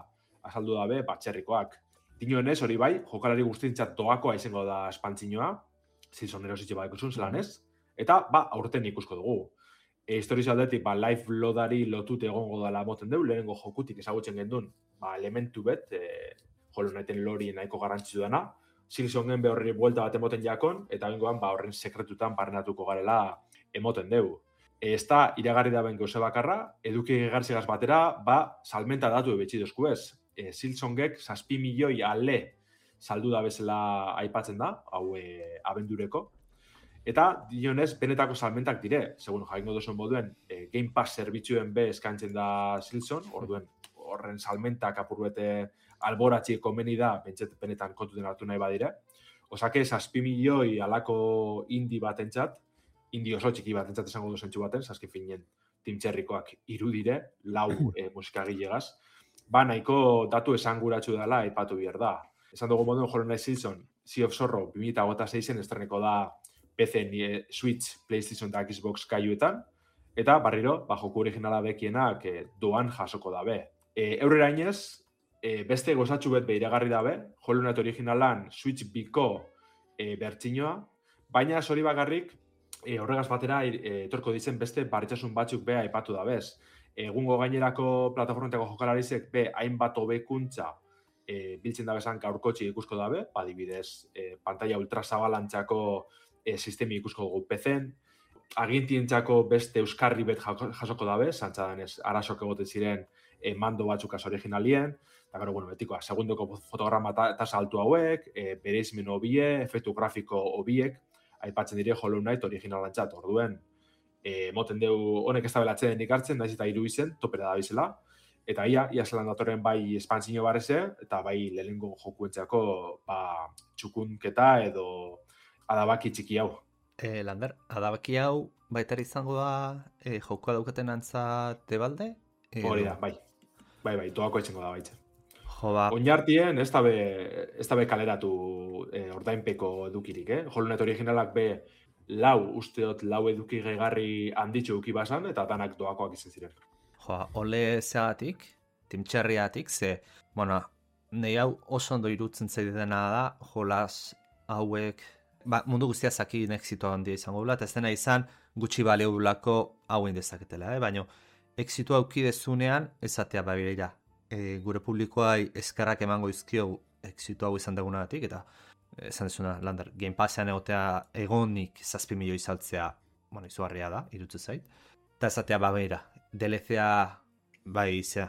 azaldu dabe, batxerrikoak. Dinoenez, hori bai, jokalari guztientzat doakoa izango da espantzinoa, Silson erositxe bat ikusun zelan ez, eta ba, aurten ikusko dugu. E, historiz aldetik, ba, live loadari lotute egongo dela moten dugu, lehenengo jokutik ezagutzen gendun, ba, elementu bet, e, Hollow Knighten lori nahiko garrantzitsu dana, Silsonen be horri buelta bat emoten jakon, eta bengoan ba, horren sekretutan barrenatuko garela emoten dugu. E, ez da, iragarri da ben gauze bakarra, eduki gegartzegaz batera, ba, salmenta datu ebetxi dozku ez. E, Silsongek zazpi milioi ale saldu da bezala aipatzen da, hau e, abendureko. Eta, dionez, benetako salmentak dire, segun jaingo duzuen moduen, e, Game Pass zerbitzuen be eskaintzen da Silson, orduen horren salmentak apurbete alboratzi komeni da, bentset benetan kontuten hartu nahi badire. Osake, zazpi milioi alako indi batentzat, indi oso txiki batentzat esango du zentsu baten, zazki finen timtxerrikoak irudire, lau e, musikagillegaz, ba nahiko datu esanguratsu dela aipatu behar da. Esan dugu moduen Hollow Knight Silson, Sea of Sorrow bi mila hogeita seian estreneko da P C, Switch, PlayStation eta Xbox kaiuetan, eta barriro, ba, joku originala bekienak e, doan jasoko dabe. E, Eurera inez, e, beste gozatxu bet behiragarri dabe, Hollow Knight originalan Switch biko e, bertsinoa, baina hori bakarrik, e, horregaz batera e, etorko ditzen beste baritzasun batzuk beha aipatu dabez. Egungo gainerako plataformentako jokalarizek be hainbat hobekuntza e, biltzen dabezan gaurkotxi ikusko dabe, adibidez, e, pantalla ultrazabalantzako e, sistemi ikusko dugu P C-en, agintientzako beste euskarri bet jasoko dabe, zantzadan ez arasok egoten ziren e, mando batzuk az originalien, eta gero, bueno, betikoa, segundoko fotograma tasa altu hauek, e, bereizmen hobie, efektu grafiko hobiek, aipatzen dire Hollow Knight originalantzat, orduen, E, moten deu honek ez da belatzen ikartzen, naiz eta hiru izen, topera da bizela. Eta ia, ia zelan datorren bai espantzino barreze, eta bai lehenengo jokuentzako ba, txukunketa edo adabaki txiki hau. E, Lander, adabaki hau baita izango da e, jokua daukaten antza tebalde? E, Hori da, bai. Bai, bai, doako etxengo da baitze. Jo, ba. Oinartien ez da be, ez da be kaleratu e, ordainpeko edukirik, eh? Hollow Knight originalak be lau, usteot, lau eduki gehigarri handitxo eduki basan, eta danak doakoak izan ziren. Joa, ole zeatik, timtxerriatik, ze, bueno, nahi hau oso ondo irutzen zaidetena da, jolas hauek, ba, mundu guztia zakin exito handia izango dula, eta ez dena izan gutxi baleulako hauen dezaketela, eh? Baina, exito haukidezunean, ezatea babira, e, gure publikoai eskarrak emango izkio exito hau izan dagunagatik, eta esan dezuna, Lander, Game Passean egotea egonik zazpi milioi saltzea, bueno, izugarria da, irutze zait. Eta esatea, ba, beira, D L C-a, bai, izea,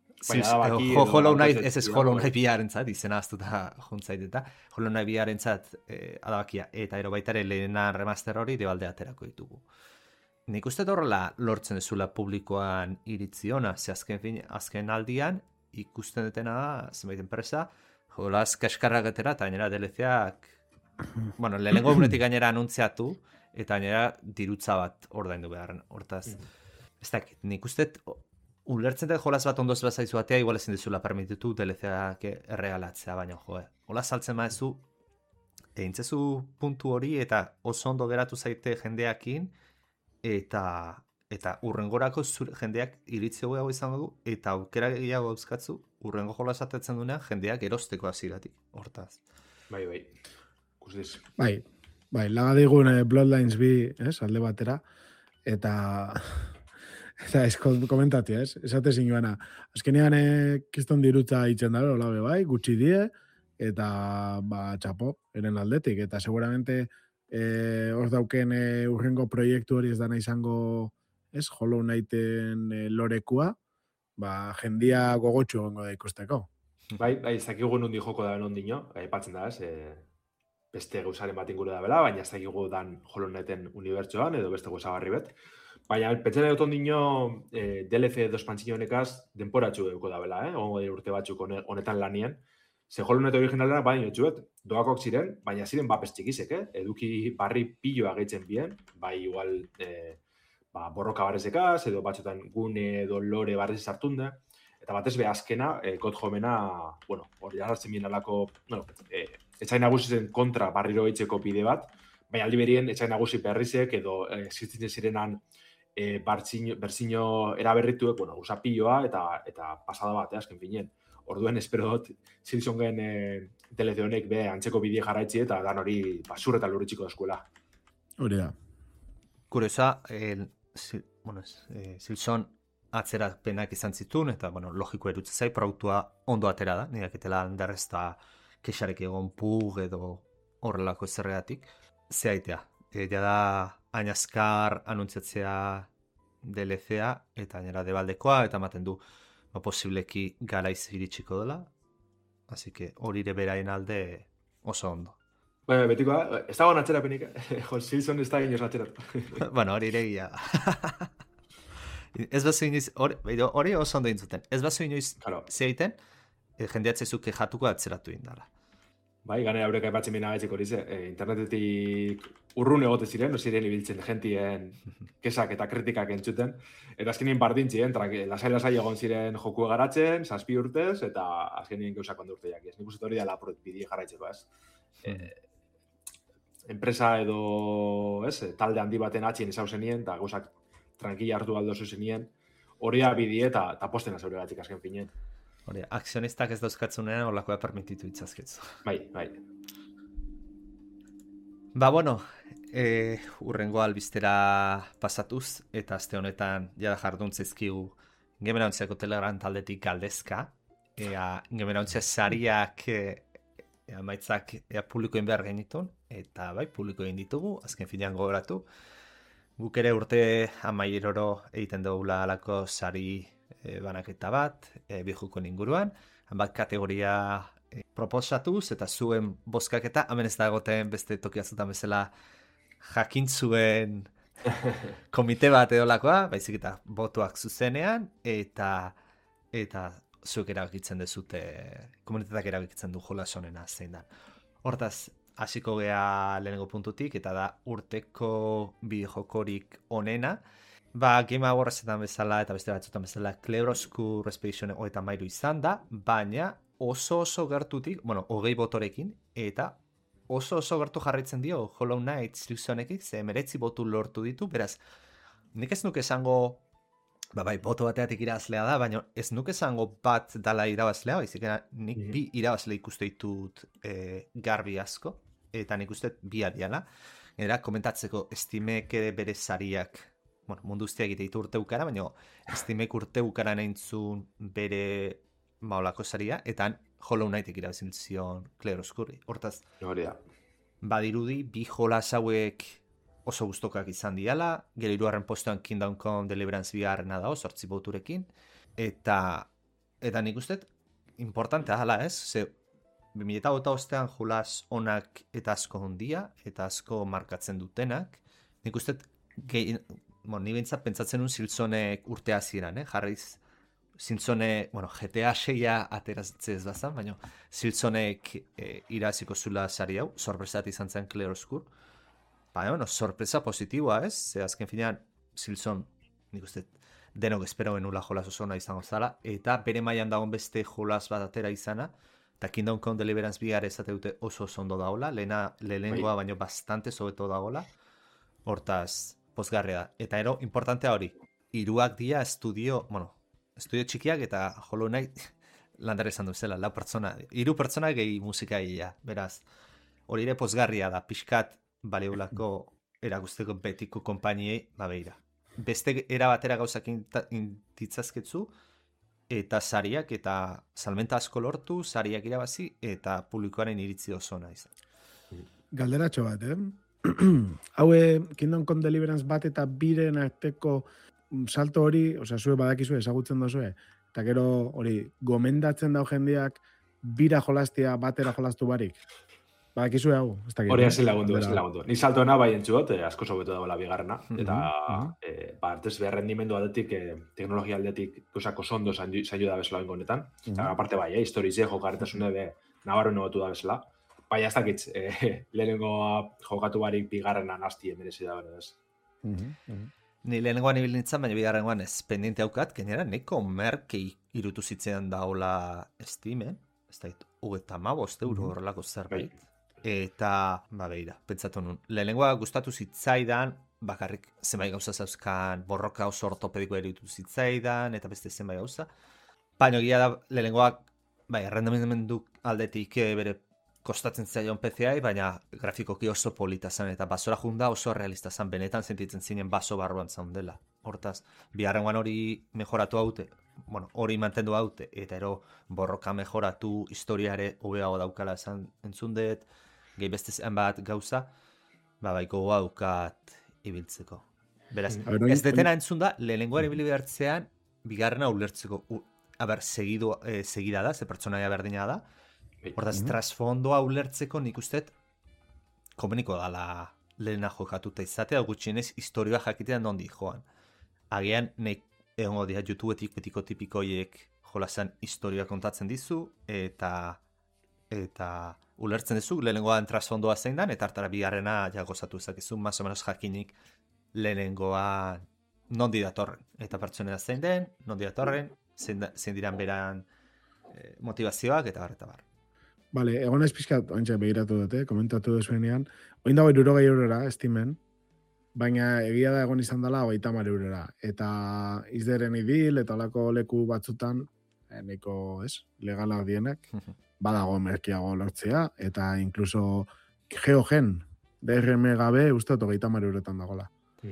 Hollow Knight, ez ez Hollow Knight biarentzat, izena aztuta juntzait eta, Hollow Knight biarentzat eh, adabakia, eta ero baitare lehenan remaster hori debalde aterako ditugu. Nik uste horrela lortzen dezula publikoan iritzi ona, ze azken, fin, azken aldian, ikusten detena da, zenbait enpresa, jolaz kaskarrak etera, eta gainera D L C-ak, bueno, lehenengo egunetik gainera anuntziatu, eta gainera dirutza bat ordaindu beharren, hortaz. Ez dakit, nik uste, ulertzen dut jolaz bat ondoz bazaizu batea, igual ezin dizula permititu D L C-ak erregalatzea, baina jo, hola saltzen maezu, egintzezu puntu hori, eta oso ondo geratu zaite jendeakin, eta eta urrengorako zure, jendeak iritzi hau izango du, eta aukera gehiago dauzkatzu, urrengo jola esatetzen duenean, jendeak erosteko hasieratik, hortaz. Bai, bai, kusiz. Bai, bai, laga digun eh, Bloodlines bi, ez, alde batera, eta eta ez komentati, ez, esate zinuana. Azkenean, eh, kiston dirutza itzen dabe, olabe bai, gutxi die, eta, ba, txapo, eren aldetik, eta seguramente, eh, hor dauken eh, urrengo proiektu hori ez dana izango, ez, Hollow Knighten e, lorekua, ba, jendia gogotxu gongo da ikusteko. Bai, bai, ez dakigu nondi joko da nondino, aipatzen da, ez, e, beste gauzaren bat inguru da bela, baina ez dakigu dan Hollow Knighten unibertsoan, edo beste gauzagarri bet. Baina, pentsena dut ondino, e, D L C dos pantzino honekaz, denporatxu eduko da bela, eh? Ongo urte batzuk honetan lanien. Ze Hollow Knight originalera, baina etxuet, doakoak ziren, baina ziren bapes txikizek, eh? Eduki barri piloa gehitzen bien, bai igual... E, ba, borroka barrezekaz, edo batxotan gune edo lore barrez sartunde, eta batez be azkena, e, God Homena, bueno, hori jarratzen bien alako, bueno, e, etxain nagusizen kontra barriro eitzeko bide bat, baina aldi berien etxain nagusi berrizek edo existitzen zirenan e, bertzino eraberrituek, bueno, usapilloa eta eta pasada bat, eh, azken finean. orduen espero dut, Silsonen e, teleze honek be antzeko bidie jarraitzi eta dan hori basur eta lurritxiko eskuela. Hori da. Kuriosa, el, si, bueno, eh, Silson atzerapenak izan zituen, eta, bueno, logiko erutze zai, produktua ondo atera da, niraketela handarrez eta kexarek egon pug edo horrelako zerregatik. Zehaitea, e, jada ainazkar anuntziatzea D L C-a, eta gainera debaldekoa, eta ematen du, ba, posibleki garaiz iritsiko dela, así que hori ere beraien alde oso ondo. Bueno, betikoa, ez dagoen atzerapenik, jo, Silson ez da inoz atzeratu. Bueno, hori iregia. Ez bazu inoiz, hori oso ondo intzuten, ez bazu inoiz Claro. zeiten, e, jendeatzezu kejatuko atzeratu indala. Bai, ganera eureka epatzen bina gaitzik hori ze, e, internetetik urrun egote ziren, no ziren ibiltzen jentien kesak eta kritikak entzuten, eta azkenien bardintzien, lasai-lasai egon ziren joku garatzen, zazpi urtez, eta azkenien gauzak ondo urte jakiz. Nik uste hori dela bidie jarraitzeko, ez? E, enpresa edo, ez, talde handi baten atxien ezau zenien, eta gauzak tranquila hartu aldo zenien, hori da bidie eta, eta postena zeure gatik azken finien. Hori, akzionistak ez dauzkatzunean horlakoa permititu itzazketzu. Bai, bai. Ba, bueno, e, urrengo albistera pasatuz, eta aste honetan jada jarduntzezkigu Gemerauntzeko Telegram taldetik galdezka, ea Gemerauntzia sariak e, ea maitzak ea publikoen behar genitun, eta bai, publikoen ditugu, azken finean gogoratu. Guk ere urte amaieroro egiten dugula alako sari e, banaketa bat, e, bijukoen inguruan, bat kategoria e, proposatuz, eta zuen bozkaketa, hemen ez da egoten beste tokiazutan bezala jakintzuen komite bat edolakoa, baizik eta botuak zuzenean, eta eta zuek erabakitzen dezute, komunitateak erabakitzen du jolas honena zein da. Hortaz, hasiko gea lehenengo puntutik, eta da urteko bideojokorik onena. Ba, Game Awards-etan bezala, eta beste batzutan bezala, Claroscure Expedition hogeita hamairu izan da, baina oso oso gertutik, bueno, hogei botorekin, eta oso oso gertu jarraitzen dio Hollow Knight Silksonekik, ze emeretzi botu lortu ditu, beraz, nik ez nuke esango, ba bai, boto bateatik irabazlea da, baina ez nuke esango bat dala irabazlea, baizik nik mm-hmm. bi irabazle ikuste ditut e, garbi asko, eta nik uste bi adiala. Era komentatzeko Steamek ere bere sariak, bueno, mundu guztia egite ditu urte ukara, baina Steamek urte ukara nahintzun bere maolako saria, eta Hollow Knightek irabazin zion Claroscure. Hortaz, hori da. Badirudi, bi jolas hauek oso guztokak izan diala, gero hirugarren postuan Kingdom Come Deliverance bigarrena dago, sortzi boturekin, eta eta nik uste, importantea hala ez, ze bi mila hogeita bostean jolas onak eta asko hondia, eta asko markatzen dutenak, nik uste, bueno, ni bintzat pentsatzen un Siltzonek urte hasieran, eh? Jarriz, Siltzone, bueno, G T A seia ateratzea ez bazan, baina Siltzonek e, iraziko zula sari hau, sorpresat izan zen Claroscure. Ba, bueno, sorpresa positiboa ez, ze azken finean Siltzon, nik uste, denok esperoen ula jolas oso ona izango zala, eta bere mailan dagoen beste jolas bat atera izana, eta Kingdom Come Deliverance bigar ezate dute oso oso ondo dagoela, lehena, lehenengoa baino bastante sobeto dagoela, hortaz, pozgarria da. Eta ero, importantea hori, hiruak dira estudio, bueno, estudio txikiak eta Hollow Knight landare esan duzela, lau pertsona, hiru pertsona gehi musika egia, beraz, hori ere pozgarria da, pixkat baleulako eragusteko betiko konpainiei, ba beira. Beste era batera gauzak intitzazketzu, eta sariak, eta salmenta asko lortu, sariak irabazi, eta publikoaren iritzi oso ona izan. Galderatxo bat, eh? Haue, Kingdom Come Deliverance bat eta biren arteko salto hori, osea, zue badakizue, ezagutzen dozue, eta gero hori, gomendatzen dau jendeak bira jolastia batera jolastu barik. Badakizue hau, ez dakit. Hori ezin lagundu, ezin lagundu. Ni saltoena bai entzut, eh, asko sobeto dagoela bigarrena, eta uh-huh. eh, ba, artez behar rendimendu aldetik, eh, teknologia aldetik, gauzako sondo zainu da bezala bengo honetan. Uh-huh. Eta aparte bai, eh, historize jokaretasune be nabarru negotu da bezala. Bai, ez dakit, eh, lehenengo jokatu barik bigarrena nasti emerezi da bera, ez. Uh-huh. Uh-huh. Ni lehenengoan ibil nintzen, baina bigarrengoan ez pendiente haukat, genera neko merkei irutu zitzean daola Steamen, ez da, hogeita hamabost euro horrelako zerbait. Eta, ba beira, pentsatu nun, lehenengoa gustatu zitzaidan, bakarrik zenbait gauza zauzkan, borroka oso ortopedikoa irutu zitzaidan, eta beste zenbait gauza. Baina gira da, lehenengoak bai, errendimendu aldetik eh, bere kostatzen zaion P C I, baina grafikoki oso polita zen, eta basora junda oso realista zen, benetan sentitzen zinen baso barruan zaundela. Hortaz, biharrengoan hori mejoratu haute, bueno, hori mantendu haute, eta ero borroka mejoratu, historiare hobeago daukala esan entzun dut, gehi beste zenbat gauza, ba, baiko daukat ibiltzeko. Beraz, Mm. ez detena entzun da, lehenengoan ibili behartzean, bigarrena ulertzeko. U, a ber, segido, eh, segida da, ze pertsonaia berdina da. Hortaz, trasfondoa ulertzeko nik usteet komeniko dala lehena jokatuta izatea, gutxienez historioa jakitean nondi joan. Agian, nek egongo dira YouTubeetik betiko tipikoiek jolasan historioa kontatzen dizu, eta eta ulertzen dizu, lehenengoan trasfondoa zein dan, eta hartara bigarrena jagozatu ezakizu, más o menos jakinik lehenengoa nondi datorren, eta pertsonea zein den, nondi datorren, zein, da, zein diran beran eh, motivazioak, eta bar, eta bar. Bale, egon ez pixkat, ointxe begiratu dute, komentatu duzuenean, oin dago irurogei eurora, estimen, baina egia da egon izan dela hogeita hamar eurora. Eta izderen idil, eta olako leku batzutan, eh, neko, ez, legalak dienak, badago merkiago lortzea, eta incluso geogen, D R M gabe, uste dut hogeita hamar eurotan dagoela.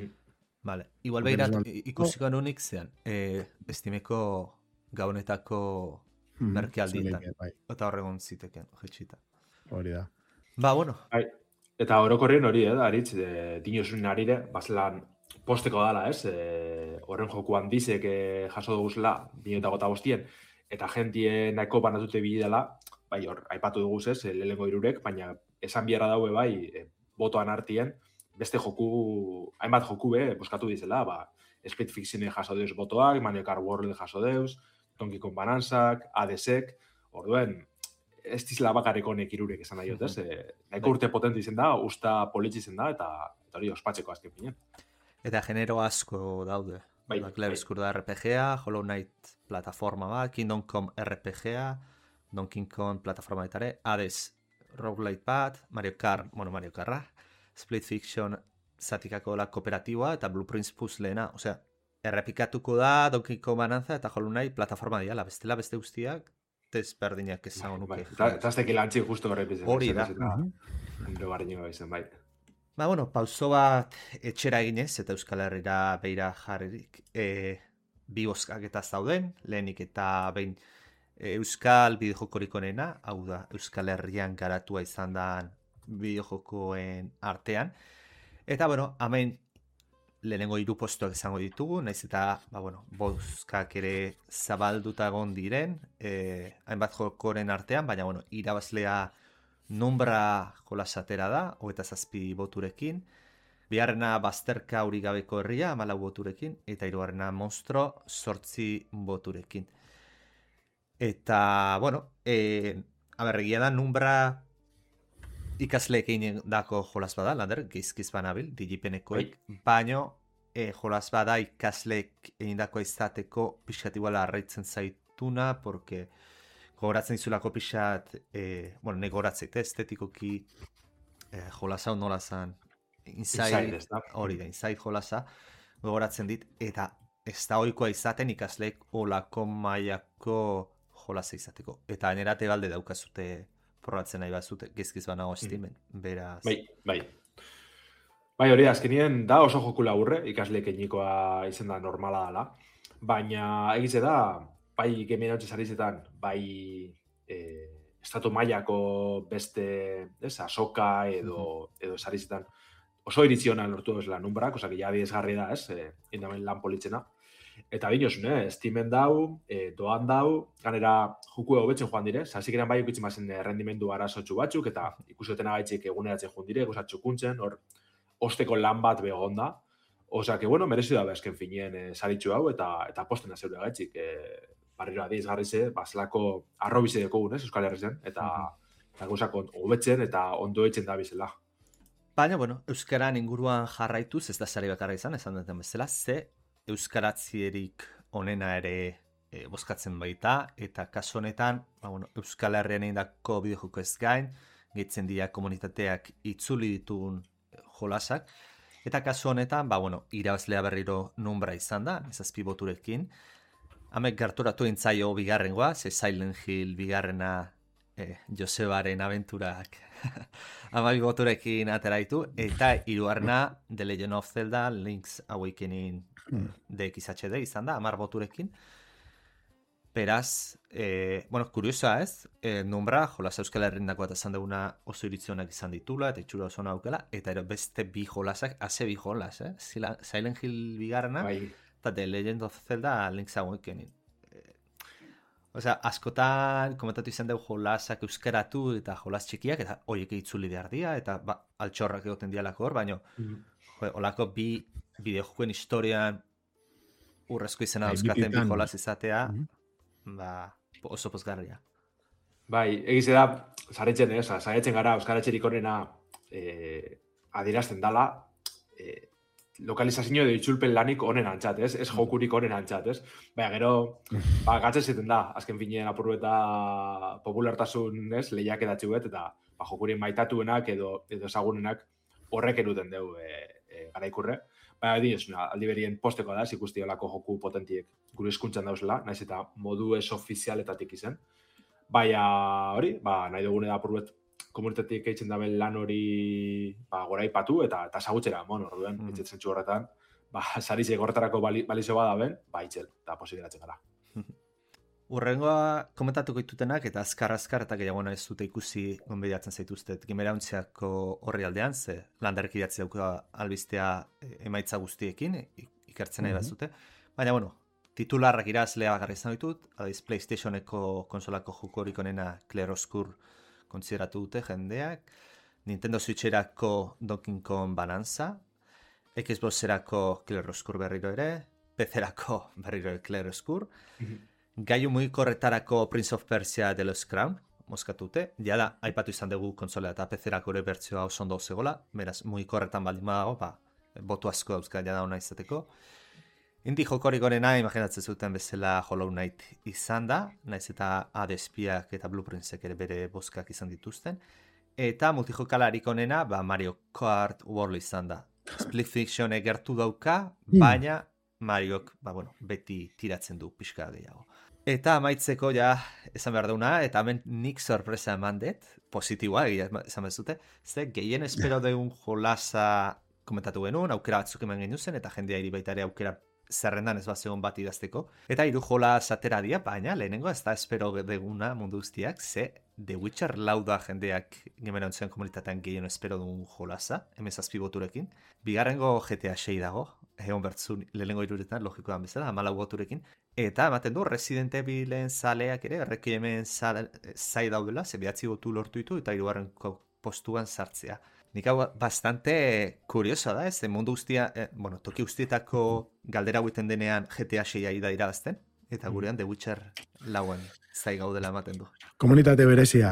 Vale, igual Beraz, behirat, bal- ikusiko nunik zean, eh, estimeko gaunetako Mhm, merkealdietan, zeleike, bai, eta horregon ziteken, jetxita. hori da. Ba, bueno, Bai. Eta orokorren hori, eh, da, aritz, e, dinosun arire, bazelan posteko dala, ez? E, horren joku handizek e, jaso duguzela, bine eta gota bostien, eta jentien nahiko banatute bili dela, bai, hor, aipatu duguz ez, e, lehenengo irurek, baina esan biharra daue bai, e, botoan artien, beste joku, hainbat joku be, boskatu dizela, ba, Split Fiction jaso deus botoak, Mario Kart World jaso deus, Donkey Kong Bonanzak, Hadesek, orduen, ez dizela bakarrik honek irurek esan nahi dut, ez? E, nahiko urte potente izen da, usta politzi izen da, eta, eta hori ospatzeko azken finean. eta genero asko daude. Bai, Ba, Clair bai. Obscur da R P G-a, Hollow Knight plataforma bat, Kingdom Come R P G-a, Donkey Kong plataforma baitare, Hades roguelite bat, Mario Kart, bueno, Mario Karra, Split Fiction zatikako la kooperatiboa, eta Blueprints puzzleena, osea, errepikatuko da Donkey Kong Bonanza eta Hollow Knight plataforma diala, bestela beste guztiak, desberdinak esango nuke. Bai, eta eta ez tekila antzik justo horrepizen. Hori da. Nero barriño izan, bai. Ba, bueno, pauso bat etxera eginez, eta Euskal Herrira beira jarririk, e, bi bozkak eta zauden, lehenik eta behin e, Euskal bideojokorik onena, hau da, Euskal Herrian garatua izan dan bideojokoen artean. Eta, bueno, hemen lehenengo hiru postuak izango ditugu, naiz eta, ba, bueno, bozkak ere zabalduta egon diren, e, hainbat jokoren artean, baina, bueno, irabazlea Numbra jolasatera da, hogeita zazpi boturekin, bigarrena bazterka hori gabeko herria, hamalau boturekin, eta hirugarrena monstro, zortzi boturekin. Eta, bueno, e, aberregia da, Numbra ikasleek egin dako jolas bada, lander, geizkiz banabil, digipenekoek, baino e, jolas bada ikasleek egin dako izateko pixkat iguala arraitzen zaituna, porque gogoratzen dizulako pixat, e, bueno, ne gogoratzeit, estetikoki e, jolasa nola zan, inside, Inside, ez da. hori da, inside jolasa, gogoratzen dit, eta ez da ohikoa izaten ikasleek olako mailako jolasa izateko. Eta gainera tebalde daukazute probatzen nahi bazute, gezkiz banago estimen, beraz. Bai, bai. Bai, hori da, azkenien da oso joku laburre, ikasleek eginikoa izen da normala dela, baina egize da, bai gemien hau zarizetan, bai e, estatu mailako beste, ez, asoka edo, edo zarizetan, oso irizionan lortu duzela numbrak, osak, ja bidezgarri da, ez, e, indamen lan politzena. Eta dinosun, eh, estimen dau, e, doan dau, ganera joku hobetzen joan dire, zazikeran bai ikutzen bazen rendimendu arazotxu batzuk, eta ikusotena gaitzik eguneratzen joan dire, gozat txukuntzen, hor, osteko lan bat begon da. Osa, que bueno, merezi da bezken finien e, saritxu hau, eta eta posten azeure gaitzik, e, barriro adiz garri ze, bazlako arrobize dekogun, ez, Euskal Herri zen, eta, eta gauzak hobetzen eta ondo etzen da bizela. Baina, bueno, Euskaran inguruan jarraituz, ez da sari bakarra izan, esan duten bezala, ze Euskaratzierik onena ere e, bozkatzen baita, eta kasu honetan, ba, bueno, Euskal Herrian egindako bideojoko ez gain, gehitzen dira komunitateak itzuli ditugun jolasak, eta kasu honetan, ba, bueno, irabazlea berriro Numbra izan da, ezazpi boturekin, Hamek gerturatu intzaio bigarrengoa, ze Silent Hill bigarrena eh, Josebaren abenturak amabi boturekin ateraitu, eta hirugarrena The Legend of Zelda Link's Awakening D X H D izan da, amar boturekin. Beraz, eh, bueno, kuriosoa ez, eh, nombra, jolas Euskal Herrindako bat esan duguna oso iritzonak izan ditula, eta itxura oso naukela, eta ero beste bi jolasak, haze bi jolas, eh? Silent Hill bigarrena, bai. Eta The Legend of Zelda Link's Awakening. Eh, Osea, askotan komentatu izan dugu jolasak euskaratu eta jolas txikiak, eta horiek itzuli behar dira, eta ba, altxorrak egoten dialako hor, baina mm. olako bi bideojokoen historian urrezko izena dauzkaten bi jolas izatea, mm. ba, oso pozgarria. Bai, egize da, zaretzen, eh? Zaretzen gara euskaratxerik honena eh, adierazten dala, eh, lokalizazio edo itzulpen lanik honen antzat, ez? Ez jokurik honen antzat, ez? Baina, gero, ba, gatzen zeten da, azken finean apurru eta populartasun, ez? Lehiak edatxu bet, eta ba, jokurien maitatuenak edo, edo ezagunenak horrek eruten deu e, e, garaikurre. Baina, di, esuna, aldi berien posteko da, ikusti olako joku potentiek gure hizkuntzan dauzela, naiz eta modu ez ofizialetatik izen. Baina, hori, ba, nahi dugune da apurru bet komunitatik eitzen daben lan hori ba, gora ipatu eta eta sagutxera, mon, orduen, mm. itxetzen txu horretan, ba, sarizek horretarako bali, balizio badaben, ba, itxel, eta posibiratzen gara. Urrengoa komentatuko ditutenak eta azkar-azkar eta gehiago ez dute ikusi gonbidatzen zaituztet Gimerauntziako horri aldean, ze landarek idatzi dauka albistea emaitza guztiekin, ikertzen nahi mm-hmm. bazute. Baina, bueno, titularrak irazlea bagarri izan ditut, adaiz PlayStationeko konsolako jokorik onena Clair Obscur kontsideratu dute jendeak, Nintendo Switcherako Donkey Kong Bonanza, Xboxerako Clair Obscur berriro ere, P C-erako berriro ere Clair Obscur, mm-hmm. Gaiu mugikorretarako Prince of Persia The Lost Crown, moskatu dute, jada, aipatu izan dugu konsolea eta P C-erako ere bertzioa oso ondo zegoela, beraz, mugikorretan baldin badago, ba, botu asko dauzka jada ona izateko. Indi jokorik onena, imaginatzen zuten bezala Hollow Knight izan da, naiz eta Adespiak eta Blueprintsek ere bere bozkak izan dituzten. Eta multijokalarik onena, ba Mario Kart World izan da. Split Fiction egertu dauka, baina Mariok, ba bueno, beti tiratzen du pixka gehiago. Eta amaitzeko ja, esan behar dauna, eta hemen nik sorpresa eman dut, positiboa, esan behar zute, ze gehien espero deun jolasa komentatu genuen, aukera batzuk eman genuen zen, eta jendea iri baita ere aukera zerrendan ez bat zegoen bat idazteko. Eta hiru jola zatera dia, baina lehenengo ez da espero deguna mundu guztiak, ze The Witcher lau da jendeak Gimerauntzian komunitatean gehien espero dugun jolasa, hemezazpi boturekin. Bigarrengo G T A sei dago, egon bertzun lehenengo iruretan, logiko da bezala, hamalau boturekin. Eta ematen du Resident Evilen zaleak ere, errekiemen zai daudela, ze behatzi botu lortu ditu, eta hirugarren postuan sartzea. Nik hau bastante kuriosa da, ez? Mundu guztia, eh, bueno, toki guztietako galdera guiten denean G T A seia da irabazten, eta gurean The Witcher lauen zai gaudela ematen du. Komunitate berezia.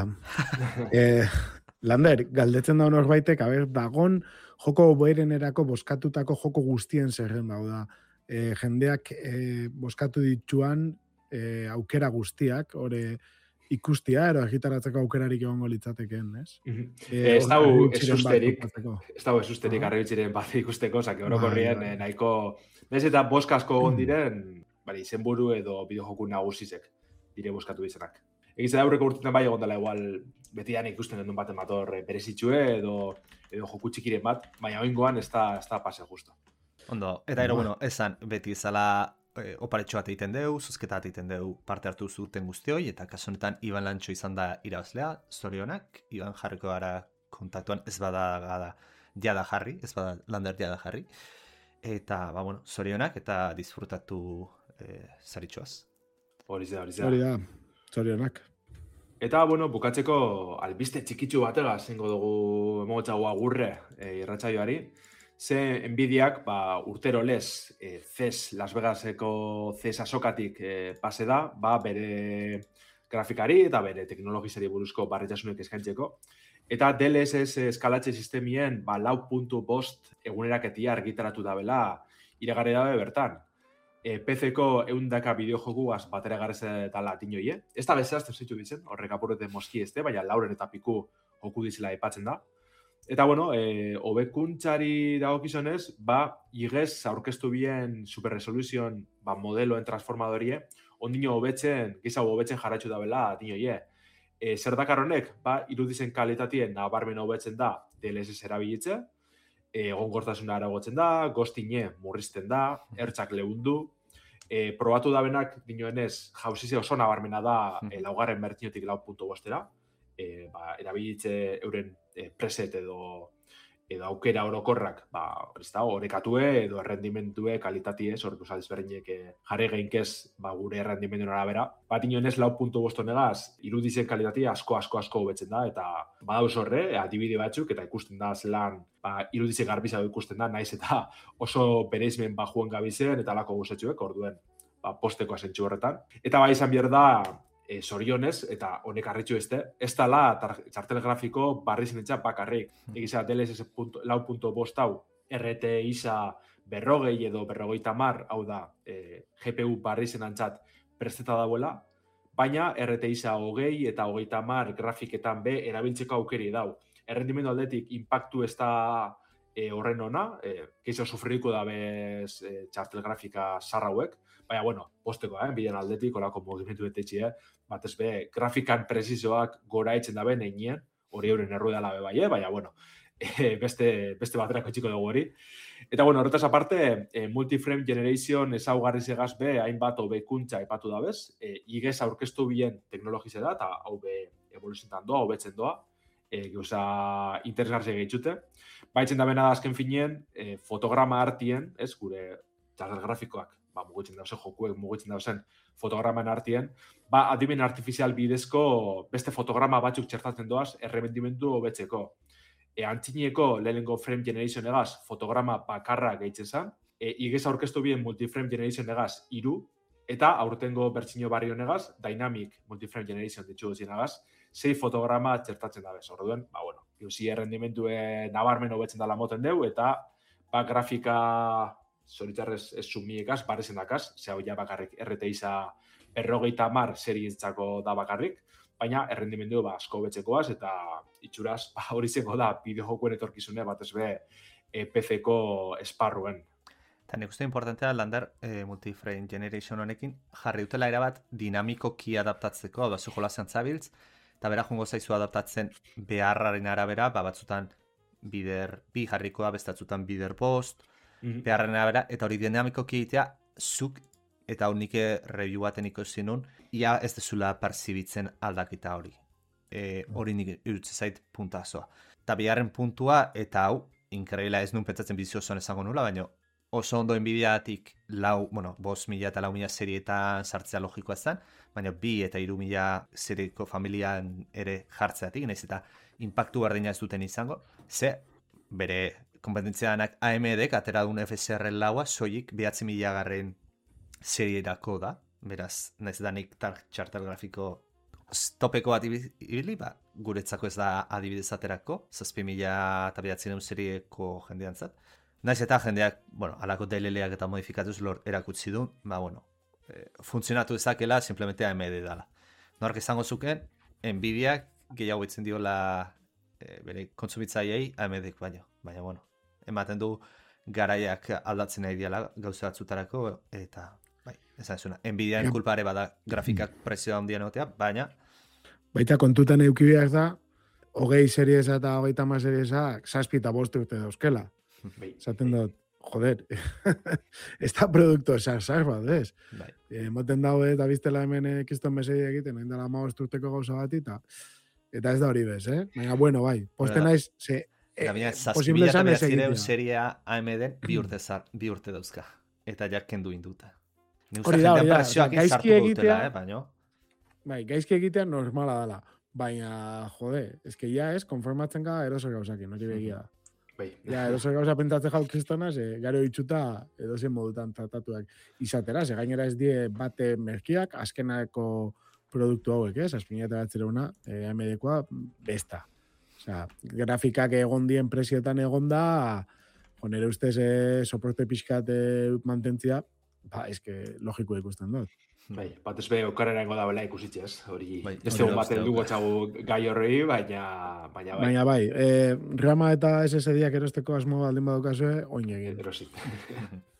eh, Lander, galdetzen da norbaitek, aber, dagon joko berenerako boskatutako joko guztien zerren dauda. Eh, jendeak eh, boskatu dituan eh, aukera guztiak, ore ikustia, ero agitaratzeko aukerarik egongo litzateken, ez? Mm-hmm. Eh, ez dago esusterik, ez dago esusterik uh-huh. arrebitziren bat ikusteko, zake orokorrien bai, bai. nahiko, bez eta boskasko egon diren, bari, izenburu edo bideojoku nagusizek dire boskatu izanak. Egiz da aurreko urtetan bai egon dela igual betian ikusten duen baten bator berezitxue edo, edo joku txikiren bat, baina oingoan ez da, ez da pase justo. Ondo, eta ero, bueno, esan beti izala eh, oparetxo bat egiten deu, zuzketa bat egiten deu parte hartu zuten guztioi, eta kasu honetan Iban Lantxo izan da irabazlea, zorionak, Iban jarriko gara kontaktuan ez bada gada jada jarri, ez bada Lander jada jarri, eta, ba, bueno, zorionak eta disfrutatu eh, zaritxoaz. Horiz da, horiz da. Hori da, zorionak. Eta, bueno, bukatzeko albiste txikitsu batega zengo dugu emogotxago agurre e, irratsaioari. Ze Nvidiak ba, urtero lez e, C E S Las Vegaseko C E S asokatik e, pase da, ba, bere grafikari eta bere teknologizari buruzko barretasunek eskaintzeko. Eta D L S S eskalatze sistemien ba, lau puntu bost eguneraketia argitaratu dabela iragarri dabe bertan. E, P C-ko eundaka bideojokuaz batera garreza eta latinoie. Ez da bezazten zitu ditzen, horrek apurrete moski ezte, baina lauren eta piku joku dizela epatzen da. Eta, bueno, e, hobekuntzari dagokizonez, ba, igez aurkeztu bien Super Resolution ba, modeloen transformadorie ondino hobetzen, gehiago hobetzen jarratxu da bela, dinoie. E, zer dakar honek, ba, irudizen kalitatien nabarmen hobetzen da D L S S erabilitze, egonkortasuna aragotzen da, gostine murrizten da, ertzak lehundu, e, probatu da benak, dinoenez, jauzize oso nabarmena da e, laugarren bertinotik lau puntu bostera, e, ba, erabilitze euren e, preset edo edo aukera orokorrak, ba, ez da, orekatue edo errendimentue kalitatie, sortu desberdinek jarri geinkez ba, gure errendimenduen arabera. Bat inonez lau puntu bostonegaz, irudizen kalitatea asko, asko, asko hobetzen da, eta badauz horre, adibide batzuk, eta ikusten da zelan, ba, irudizen garbiza ikusten da, naiz eta oso bereizmen bajuen gabizen, eta lako guztetxuek, orduen, ba, posteko asentxu horretan. Eta ba, izan behar da, E, zorionez, eta honek arritxu ezte, ez dala txartel grafiko barri zinetxa bakarrik. Egiza, D L S S lau puntu bost hau, R T isa berrogei edo berrogeita mar, hau da, e, G P U barri zenantzat presteta dauela, baina R T isa hogei eta hogeita mar grafiketan be erabiltzeko aukeri dau. Errendimendu aldetik, impactu ez da e, horren ona, e, keizo sufriko da bez e, txartel grafika sarrauek, baina, bueno, posteko, eh, bilen aldetik, olako mogimentu betetxe, eh, batez be, grafikan presizoak gora etzen da ben einien, hori euren erruedala be bai, eh, baina, bueno, e, beste, beste baterako txiko dugu hori. Eta, bueno, horretaz aparte, e, multiframe generation ezaugarri segaz be, hainbat hobekuntza epatu da bez, e, igez aurkeztu bien teknologize da, eta hau be evoluziontan doa, hobetzen doa, e, gauza interesgarri gehitzute. Baitzen da bena da azken finien, e, fotograma artien, ez, gure txartel grafikoak, ba, mugitzen dauzen jokuek, mugitzen dauzen fotograman artien, ba, adimen artifizial bidezko beste fotograma batzuk txertatzen doaz errebendimendu hobetzeko. E, antzineko lehenengo frame generation egaz fotograma bakarra gehitzen zen, e, igez aurkeztu bien multiframe generation egaz iru, eta aurtengo bertsino barri honegaz, dynamic multiframe generation ditxu guzien egaz, sei fotograma txertatzen da bez. Orduen, ba, bueno, giuzi errendimendue nabarmen hobetzen dala moten deu, eta ba, grafika zoritzarrez ez sumiekaz, barrezen dakaz, ze hau ja bakarrik R T isa berrogeita mar serietzako da bakarrik, baina errendimendu ba, asko betxekoaz, eta itxuraz ba, hori zengo da bideojokuen etorkizune batez be e, P C-ko esparruen. Eta nik uste importantea, Lander, e, multiframe generation honekin, jarri dutela erabat dinamikoki adaptatzeko, da zu jolasean zabiltz, eta bera jungo zaizu adaptatzen beharraren arabera, ba, batzutan bider bi jarrikoa, bestatzutan bider bost, mm-hmm. beharraren arabera, eta hori dinamikoki egitea, zuk, eta hor nik review baten ikusi nun, ia ez dezula perzibitzen aldaketa hori. E, hori nik irutze zait puntazoa. Eta biharren puntua, eta hau, inkreila ez nun pentsatzen bizio osoan esango nula, baina oso ondo enbidiatik lau, bueno, bost mila eta lau mila serietan sartzea logikoa zen, baina bi eta hiru mila serieko familian ere jartzeatik, nahiz eta impactu berdina ez duten izango, ze bere kompetentzianak A M D-ek atera duen F S R laua soilik behatzi mila garren serierako da, beraz, nahiz eta nik txartel grafiko topeko bat ibili, ba, guretzako ez da adibidez aterako, zazpi mila eta behatzi neun serieko jendeantzat. Naiz eta jendeak, bueno, alako D L L-ak eta modifikatuz lor erakutsi du, ba, bueno, e, funtzionatu ezakela, simplemente A M D dala. Nork izango zuken, Nvidiak gehiago itzen diola e, bere kontsumitzaiei A M D-ek baino. Baina, bueno, ematen du garaiak aldatzen nahi diala gauza batzutarako, eta, bai, esan zuna, Nvidiaren kulpare bada grafikak prezioa handian egotea, baina... Baita kontutan eukibiak da, hogei seriesa eta hogeita ma seriesa, zazpi eta bost urte dauzkela. Zaten dut, joder, ez da produkto esaz bat, ez? Bai. Moten daue eta biztela hemen kiston mesei egiten, hain dela maost urteko gauza bat, eta, eta ez da hori bez, eh? Baina, bueno, bai, posten naiz, ze, eh, posible esan ez egitea. Seria A M D bi urte, bi urte dauzka, eta jarken du induta. Hori da, hori da, gaizki egitea, eh, baino? Bai, gaizki egitea normala dala, baina, jode, ez que ya ez, konformatzen ga eroso gauzakin, no begia da. Bai. Ja, edozer gauza pentatze jau kristona, ze gero itxuta edozen modutan tratatuak izatera, ze gainera ez die bate merkiak, azkenako produktu hauek, ez? Azpina eta batzereuna, A M D-koa besta. Osea, grafikak egon dien presioetan egon da, jo, nire ustez eh, soporte pixkat eh, mantentzia, ba, eske logiko ikusten dut. Bai, bat ez be, okarrera ingo da bela ikusitxez, hori, bai, ez dugu baten dugu txagu gai horrei, baina, baina bai. Baina bai, e, Rama eta S S D-ak erosteko asmo baldin badukazue, oin egin. Erosit.